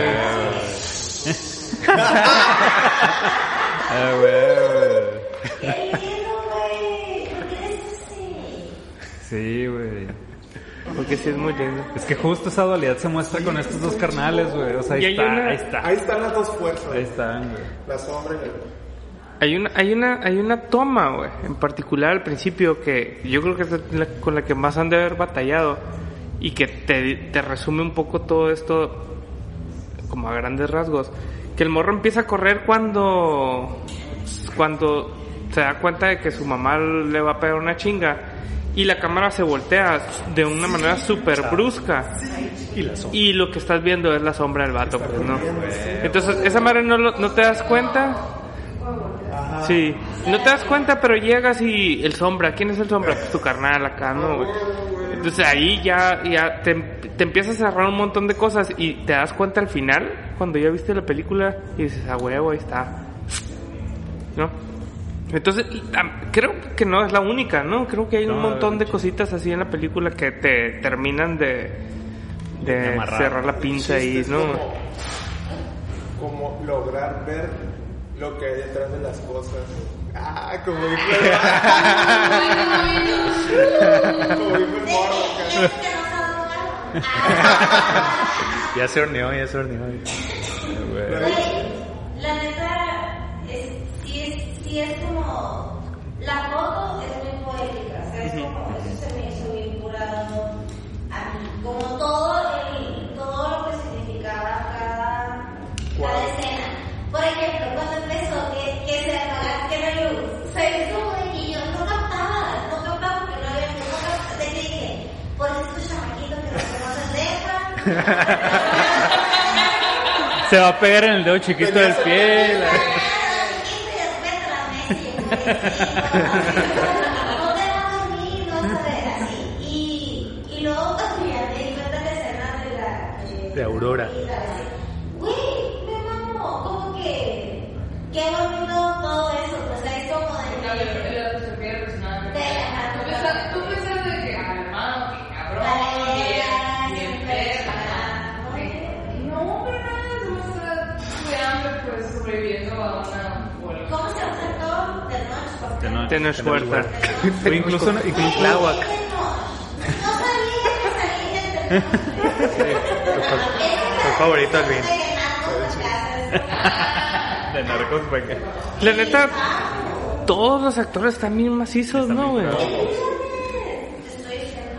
¡Qué lindo, güey! ¿Por qué eres así? Sí, güey. Porque sí es muy lindo. Es que justo esa dualidad se muestra con estos dos carnales, güey. O sea, ahí está. Ahí están las dos fuerzas. Ahí están, güey. La sombra y la luz. Hay una toma, güey, en particular al principio que yo creo que es con la que más han de haber batallado y que te resume un poco todo esto como a grandes rasgos. Que el morro empieza a correr cuando se da cuenta de que su mamá le va a pegar una chinga y la cámara se voltea de una manera súper brusca y lo que estás viendo es la sombra del vato, pues, ¿no? Entonces esa madre no te das cuenta. Sí, no te das cuenta, pero llegas y el sombra, ¿quién es el sombra? Pues tu carnal acá, ¿no, güey? Entonces ahí ya te empiezas a cerrar un montón de cosas y te das cuenta al final, cuando ya viste la película y dices, ah, huevo, ahí está, ¿no? Entonces, creo que no es la única, ¿no? Creo que hay un montón de cositas así en la película que te terminan de cerrar la pinza ahí, ¿no? Como lograr ver lo que hay detrás de las cosas. Como Ya se horneó. Güey, la neta, sí es como... La foto es muy poética, o sea, es como... Eso se me hizo bien curado a mí. Como todo lo que significaba cada escena. Por ejemplo, cuando empezó que se apagaba que la luz, se hizo y yo no captaba porque no había ninguna de que dije, por eso estos chamaquitos que no conocen letra. Se va a pegar en el dedo chiquito del pie. No te va a dormir, no sabes así. Y luego cuando ya me di cuenta la escena de Aurora. Güey, me mamó, como que qué bonito todo eso, pues es como Tú piensas de que hermano, que cabrón, bien enferma. No, pero no está estudiando, pues sobreviviendo a una huelga. ¿Cómo se llama el actor? De noche. Tienes fuerza. O incluso Tláhuac. No sabía que salía de Tu favorito, Alvin. de narcos, venga. La neta, todos los actores están bien macizos, ¿no, güey? Estoy diciendo.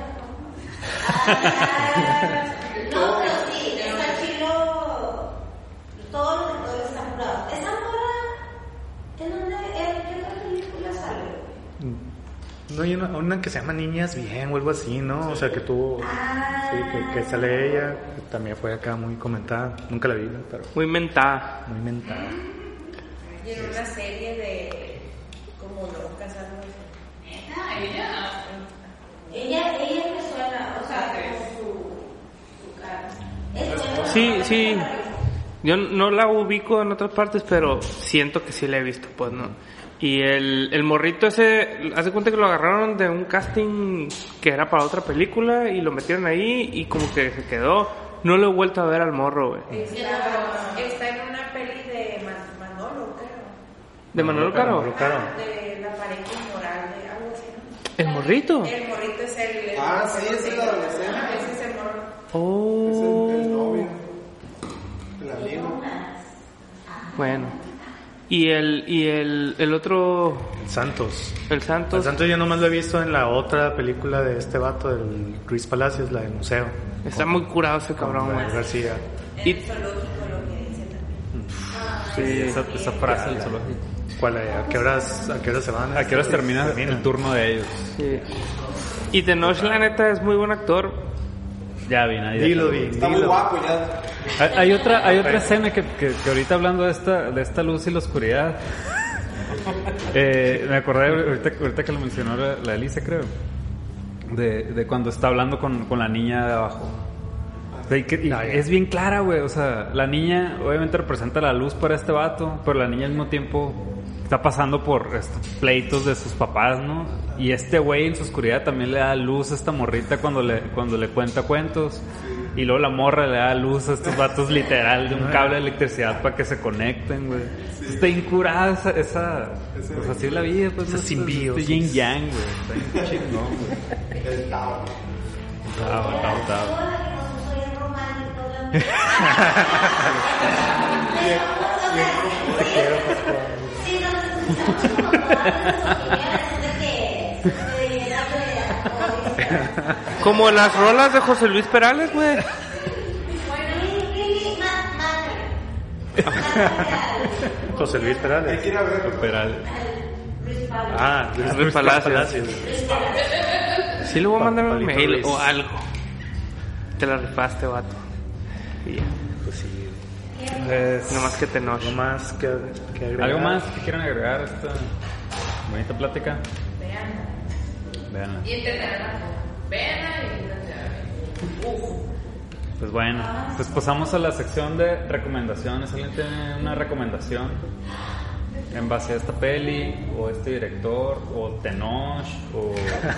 No, pero sí, está chilo. Todos los actores están curados. Esa morra, ¿en qué otra película sale? No hay una que se llama Niñas Bien o algo así, ¿no? O sea, que tuvo... Sí, que sale ella. Que también fue acá muy comentada. Nunca la vi, ¿no? Pero Muy mentada. muy mentada. Y en una serie de como locas, algo así. Ella me suena, o sea, como su cara. Sí. Yo no la ubico en otras partes, pero siento que sí la he visto, pues, ¿no? Y el morrito ese, hace cuenta que lo agarraron de un casting que era para otra película y lo metieron ahí y como que se quedó. No lo he vuelto a ver al morro, güey. Está en una peli de Manolo, creo. ¿De Manolo Caro? De la pareja inmoral, de algo así, ¿no? ¿El morrito? El morrito es el... Sí, es el adolescente. Ese es el morro. Oh. Es el novio. El amigo. Bueno. Y el otro... Santos. El Santos. El Santos yo nomás lo he visto en la otra película de este vato, el Luis Palacios, la del museo. Está muy curado ese cabrón, güey. García. Y- El zoológico, lo que dice también. Sí, esa frase del zoológico. ¿Cuál es? ¿A qué horas se van? ¿A qué horas termina el turno de ellos? Sí. Y Tenoch, la neta, es muy buen actor. Ya vi, nadie. Dilo, Está muy guapo ya. Hay otra escena que ahorita hablando de esta luz y la oscuridad. Me acordé ahorita que lo mencionó la Elisa, creo. De cuando está hablando con la niña de abajo. Y es bien clara, güey. O sea, la niña obviamente representa la luz para este vato, pero la niña al mismo tiempo está pasando por estos pleitos de sus papás, ¿no? Y este güey en su oscuridad también le da luz a esta morrita cuando le cuenta cuentos. Y luego la morra le da luz a estos vatos literal de un cable de electricidad para que se conecten, güey. Está incurada esa pues así es la vida, pues. Esa simbiosis. Este yin yang, güey. Está bien chingón, güey. El Tao. Tao. Soy romántico, sí, no sé, como Como las rolas de José Luis Perales, güey. José Luis Hay Perales. que ir a verlo. Operal. Ah, Luis Palacios. Sí le voy a mandar un Palito mail Luis. o algo. Te la rifaste, vato. Y ya. Pues sí. Nomás que Tenoch. ¿Algo más que agregar? ¿Algo más que quieran agregar a esta bonita plática? Veanla. Y entenderán. Veanla y Pues bueno, pues pasamos a la sección de recomendaciones. ¿Alguien tiene una recomendación en base a esta peli, o este director, o Tenoch, o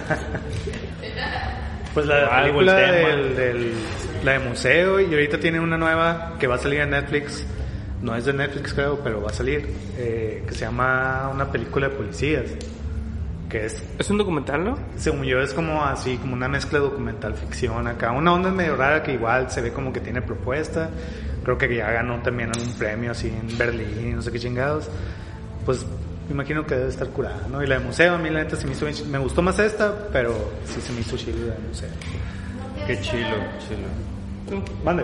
Pues la algo, película el tema? la de museo, y ahorita tiene una nueva que va a salir en Netflix. No es de Netflix, creo, pero va a salir. Que se llama Una película de policías. Que Es un documental, ¿no? según yo, es como así, como una mezcla de documental ficción acá. Una onda medio rara que igual se ve como que tiene propuesta. Creo que ya ganó también un premio así en Berlín, no sé qué chingados. Pues me imagino que debe estar curada, ¿no? Y la de museo, a mí la neta se me hizo bien, me gustó más esta, pero sí se me hizo chile la de museo. qué chilo. Mande.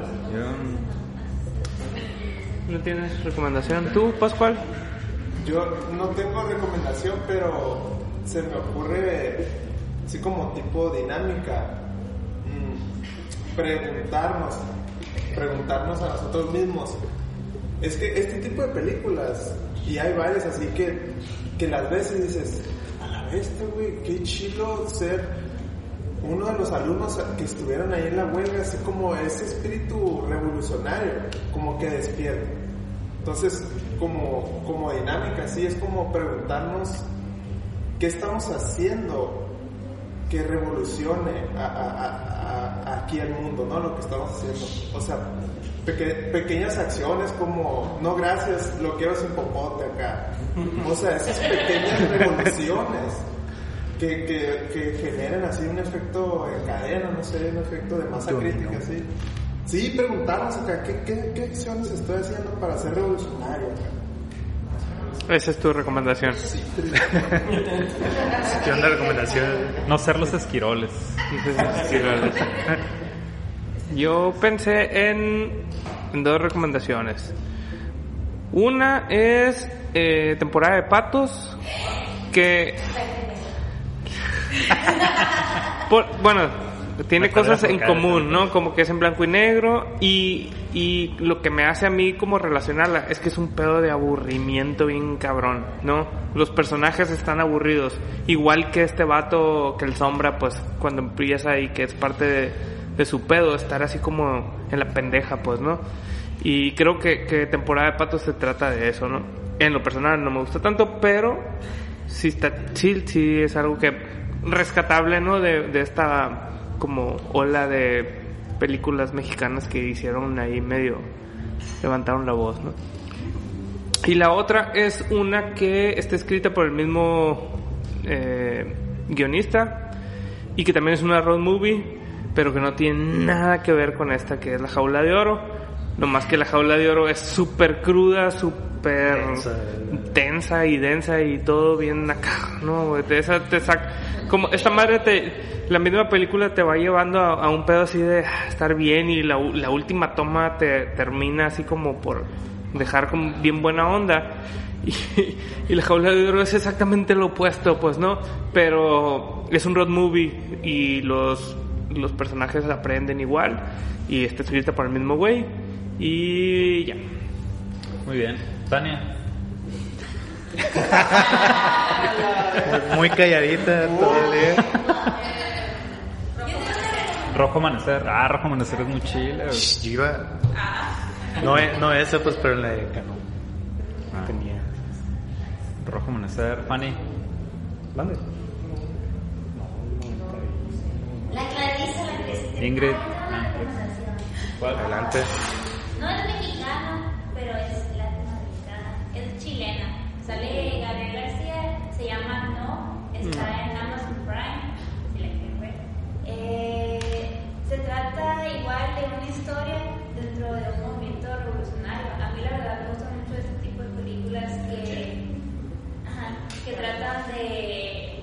¿No tienes recomendación? ¿Tú, Pascual? Yo no tengo recomendación, pero se me ocurre, así como tipo dinámica, preguntarnos a nosotros mismos. Es que este tipo de películas, y hay varias así que las ves y dices, a la bestia, güey, qué chilo ser uno de los alumnos que estuvieron ahí en la huelga, así como ese espíritu revolucionario, como que despierta. Entonces, como dinámica, así es como preguntarnos qué estamos haciendo que revolucione aquí el mundo, ¿no? Lo que estamos haciendo. O sea, pequeñas acciones como, no gracias, lo quiero sin popote acá. O sea, esas pequeñas revoluciones que generen así un efecto en cadena, no sé, un efecto de masa crítica, así. Sí, preguntarnos acá, ¿qué acciones estoy haciendo para ser revolucionario acá? Esa es tu recomendación. ¿Qué onda recomendación? No ser los esquiroles. Yo pensé en dos recomendaciones. Una es temporada de patos, que bueno, tiene cosas en común, ¿no? Como que es en blanco y negro, y lo que me hace a mí como relacionarla es que es un pedo de aburrimiento bien cabrón, ¿no? Los personajes están aburridos, igual que este vato, que el Sombra, pues cuando empieza ahí, que es parte de su pedo, estar así como en la pendeja, pues, ¿no? Y creo que temporada de patos se trata de eso, ¿no? En lo personal no me gusta tanto, pero sí es algo que rescatable, ¿no? De esta como ola de películas mexicanas que hicieron ahí medio, levantaron la voz, ¿no? Y la otra es una que está escrita por el mismo guionista, y que también es una road movie, pero que no tiene nada que ver con esta, que es La Jaula de Oro. No más que La Jaula de Oro es súper cruda, súper tensa y densa y todo bien acá, ¿no? Güey? Te saca... Como esta madre la misma película te va llevando a un pedo así de estar bien, y la última toma te termina así como por dejar como bien buena onda. Y La Jaula de Oro es exactamente lo opuesto, pues, ¿no? Pero es un road movie y los personajes aprenden igual, y está escrita por el mismo güey, y ya. Muy bien. Tania. Muy calladita todo el día. Rojo Amanecer. Rojo Amanecer es muy chile. Yo iba... No esa, pues, pero la de Cano. Tenía... Rojo Amanecer. Fanny. ¿Dónde? La Clarice. Ingrid. ¿Cuál? Adelante. No es mexicana, pero es latinoamericana. Es chilena. Sale Gabriel García, se llama No, está en Amazon Prime, si la quieren ver. Se trata igual de una historia dentro de un movimiento revolucionario. A mí la verdad me gusta mucho este tipo de películas que tratan de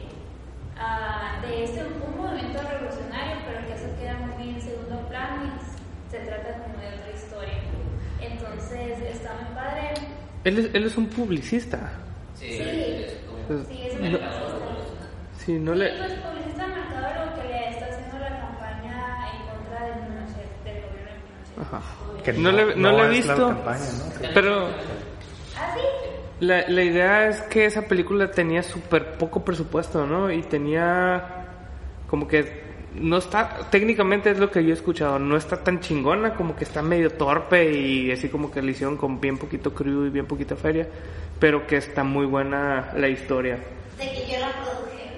un movimiento revolucionario, pero que eso queda muy en segundo plano y se trata como de otra historia. Entonces está muy padre. Él es un publicista. Sí, es un publicista. Sí, no le... Pues publicista marcado lo que le está haciendo la campaña en contra del Pinochet, del gobierno de Pinochet. Ajá. Que no le he es la visto, campaña, ¿no? pero ¿Ah, sí? la idea es que esa película tenía súper poco presupuesto, ¿no? Y tenía como que no está, técnicamente es lo que yo he escuchado, no está tan chingona, como que está medio torpe y así como que le hicieron con bien poquito crew y bien poquita feria, pero que está muy buena la historia. De que yo la produje.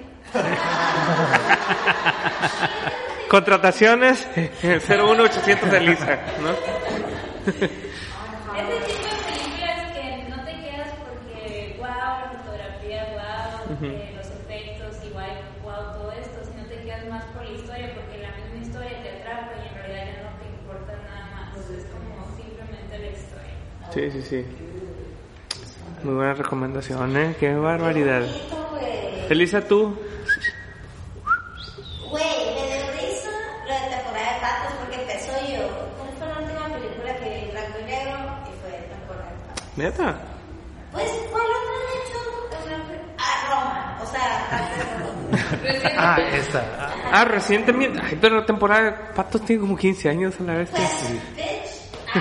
Contrataciones 01800 de Lisa, ¿no? Este tipo de películas que no te quedas porque wow, la fotografía, wow, los efectos, igual, wow, todo esto, sino te quedas más por la historia, porque la misma historia te atrapa y en realidad ya no te importa nada más, es como simplemente la historia. Sí. Muy buena recomendación, ¿eh? Qué barbaridad. Elisa, ¿tú? Güey, me dio risa lo de temporada de patos porque empezó yo. ¿Cuál fue la última película que vi en blanco y negro? Y fue temporada de patos. ¿Neta? Pues, ¿cuál otra de hecho? Roma. O sea, antes de Roma. Esta. Recientemente. Ay, pero la temporada de Patos tiene como 15 años a la vez. Pues, Sí. bitch. Es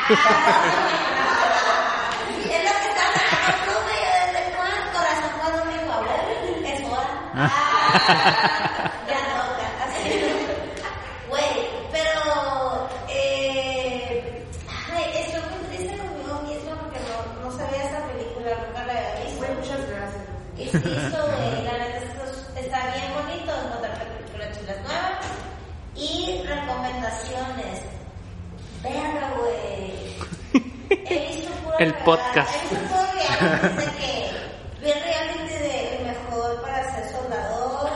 lo que está haciendo tú, yo desde cuándo corazón cuando mi abuelo es hora. Ya toca, así. Güey, pero estoy muy triste conmigo misma porque no sabía esa película, nunca la había visto. Muchas gracias. Y sí, la neta está bien bonito encontrar películas chulas nuevas. Y recomendaciones. Verga, güey. He visto pura El cagada. podcast. He visto todo reality de que vi el reality de el mejor para ser soldador.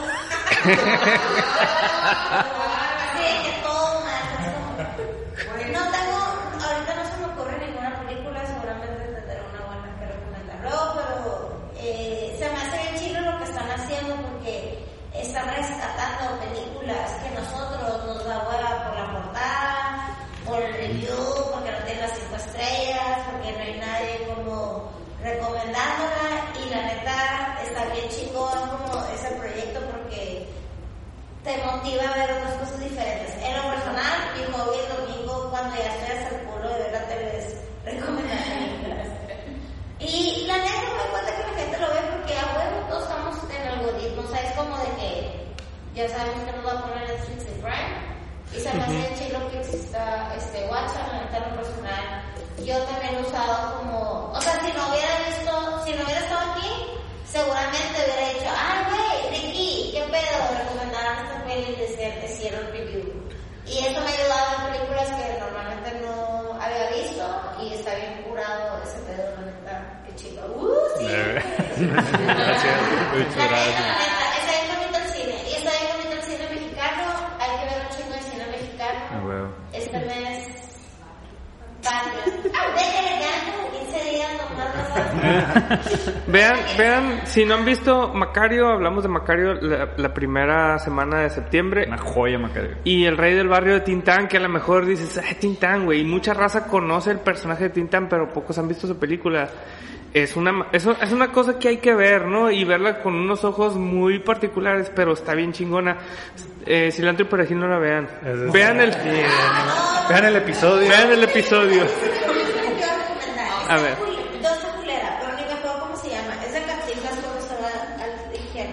Así que todo mal. No tengo, ahorita no se me ocurre ninguna película, seguramente tendré una buena que recomendar luego, pero se me hace bien chido lo que están haciendo porque están rescatando películas que nosotros nos da hueva por la portada, por el review, porque no tiene las 5 estrellas, porque no hay nadie como recomendándola, y la neta está bien chingón como ese proyecto porque te motiva a ver otras cosas diferentes. En lo personal, mi hobby el domingo cuando ya estoy hasta el culo de ver la tele es recomendar películas. Y la neta me doy cuenta que la gente lo ve porque a huevo todos estamos en el algoritmo, o sea, es como de que ya sabemos que nos va a poner Netflix y Prime, y se me hace chido que exista Watcha, la neta en lo personal. Yo también lo he usado como, o sea, si no hubiera estado aquí, seguramente hubiera dicho, ay güey, Ricky, qué pedo, recomendaron esta peli y hicieron review. Y eso me ha ayudado a ver películas que normalmente no había visto, y está bien curado ese pedo, la neta, qué chido. Sí. Gracias. Muchas gracias. La neta, está bien bonito el cine, y está bien bonito el cine mexicano, hay que ver un chingo de cine mexicano. Huevo. Este mes, padre. Déjenle ya como 15 días nomás. Vean, si no han visto Macario, hablamos de Macario la primera semana de septiembre. Una joya, Macario. Y El Rey del Barrio de Tintán, que a lo mejor dices, Tintán, güey. Y mucha raza conoce el personaje de Tintán, pero pocos han visto su película. Es una cosa que hay que ver, ¿no? Y verla con unos ojos muy particulares, pero está bien chingona. Cilantro y Perejil no la vean. Vean el episodio. Yo voy a A ver. No está culera, pero ni me acuerdo cómo se llama. Es de Cantinflas cuando se va al infierno.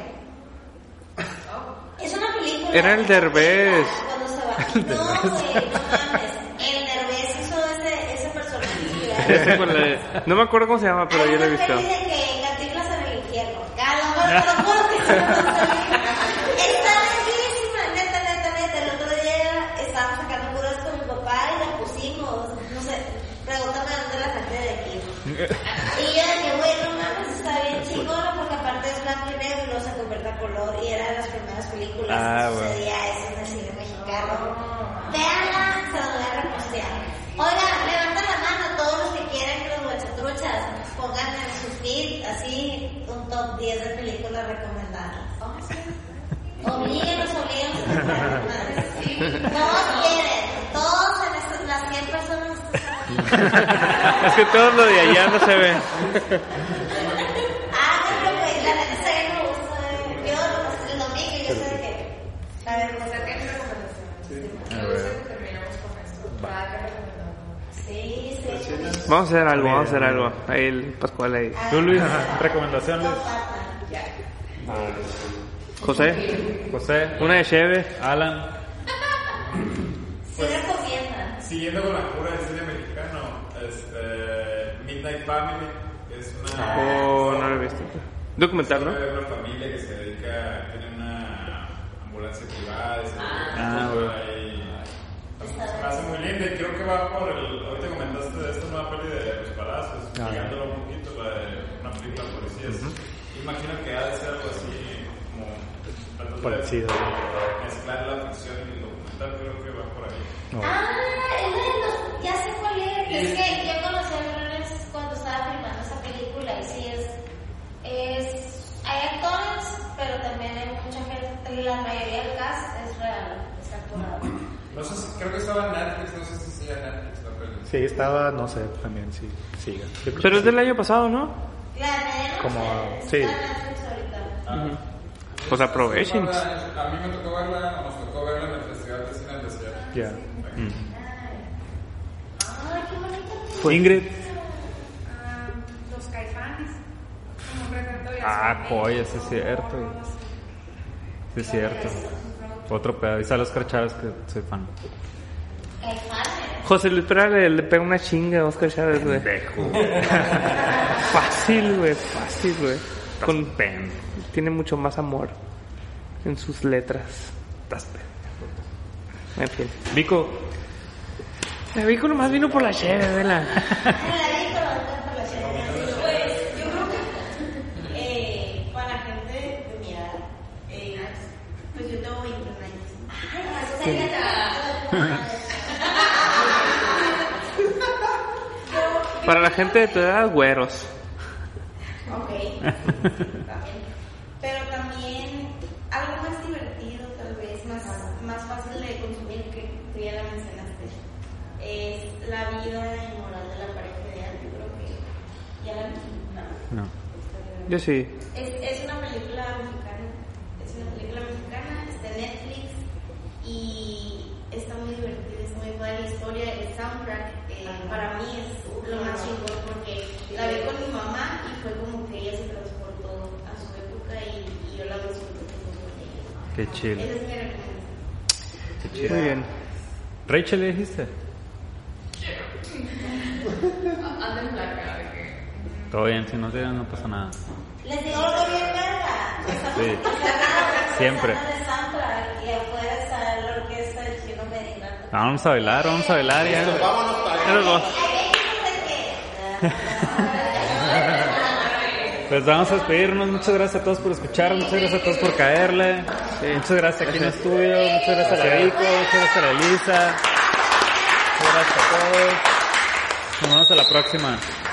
Es una película. Era el Derbez. Cuando se va. No, güey, no mames. El Derbez hizo ese personaje. No me acuerdo cómo se llama, pero yo lo he visto. Hay una peli de que Cantinflas en el infierno. Te lo juro que se me pasó. Está bellísima, neta. El otro día estábamos sacando puras con mi papá y la pusimos. No sé, pregúntame dónde la saqué de aquí. Y yo dije, güey, no mames, está bien chingona porque aparte es blanco y negro y luego se convierte a color y era de las primeras películas que sucedía eso en el cine mexicano. Veanla, se los voy a repostear. Oigan, levanten la mano todos los que quieran que los guachatruchas pongan en su feed así un top 10 de películas recomendadas. Oblíguenos a recomendarles. Todos quieren, todos en las 100 personas. Es que todo lo de allá no se ve. No, güey, la neta se ve me gusta. Yo el domingo yo sé que. A ver, pues acá hay recomendación. A ver. Terminamos con esto. Sí. Vamos a hacer algo. Ahí el Pascual ahí. Tú, Luis, recomendaciones. José, Una de Cheve. Alan. Sí recomiendan. Siguiendo con la cura del cine mexicano, Midnight Family es una... No lo he visto. Documental, ¿no? Es una familia que se dedica, tiene una ambulancia privada, se hace muy linda y creo que va por ahorita comentaste de esta nueva peli de los balazos, ligándolo un poquito, la de una película de policías. Imagino que ha de ser algo así como parecido. Mezclar la ficción y el documental, creo que va por ahí. Ya sé cuál es. Es que yo conocí a Lorenz cuando estaba filmando esa película y sí hay actores, pero también hay mucha gente, la mayoría del cast es real, está actuado. No sé si, creo que estaba en Netflix, no sé si sigue en Netflix la peli. Sí, estaba, no sé, también sí, siga. Pero es del año pasado, ¿no? La medianoche Como, está sí. en Netflix ahorita. Pues aprovechen. A mí me tocó verla, nos tocó verla en el Festival de Cine del Desierto. Ya. Ay, qué bonito. Ingrid. Los Caifanes. Como recuerdo Joya, sí es cierto. Sí es cierto. Otro pedo. Y sale Oscar Chávez, que soy fan. José Luis Pera le pega una chinga a Oscar Chávez, güey. Fácil, güey. Tiene mucho más amor en sus letras. En fin. Vico. Vico nomás vino por la cheve, vela. Pues yo creo que para la gente de mi edad, pues yo tengo 21 años. Para la gente de tu edad, güeros. Ok, también. Pero también algo más divertido, tal vez, más fácil de consumir, que tú ya la mencionaste, es La vida inmoral de la pareja ideal. Yo creo que ya la vi. No. Yo sí. Es una película mexicana, está en Netflix y está muy divertida, es muy buena la historia, el soundtrack para mí es lo más chingón porque la vi con mi mamá y fue como que ella se transportó a su época y yo la disfruté con ella. Qué chido. Esa es mi recomendación. Qué chido. Muy bien. Rachel, ¿le dijiste? Anda en placa, de que. Todo bien, si no tienen, no pasa nada. Les digo algo bien verga. Sí. Siempre. De soundtrack y afuera está la orquesta de Chino Medina. Vamos a bailar ya. Pues vamos a despedirnos. Muchas gracias a todos por escuchar. Muchas gracias a todos por caerle. Muchas gracias aquí en el estudio. Muchas gracias a la Vico. Muchas gracias a la Elisa. Muchas gracias a todos. Nos vemos a la próxima.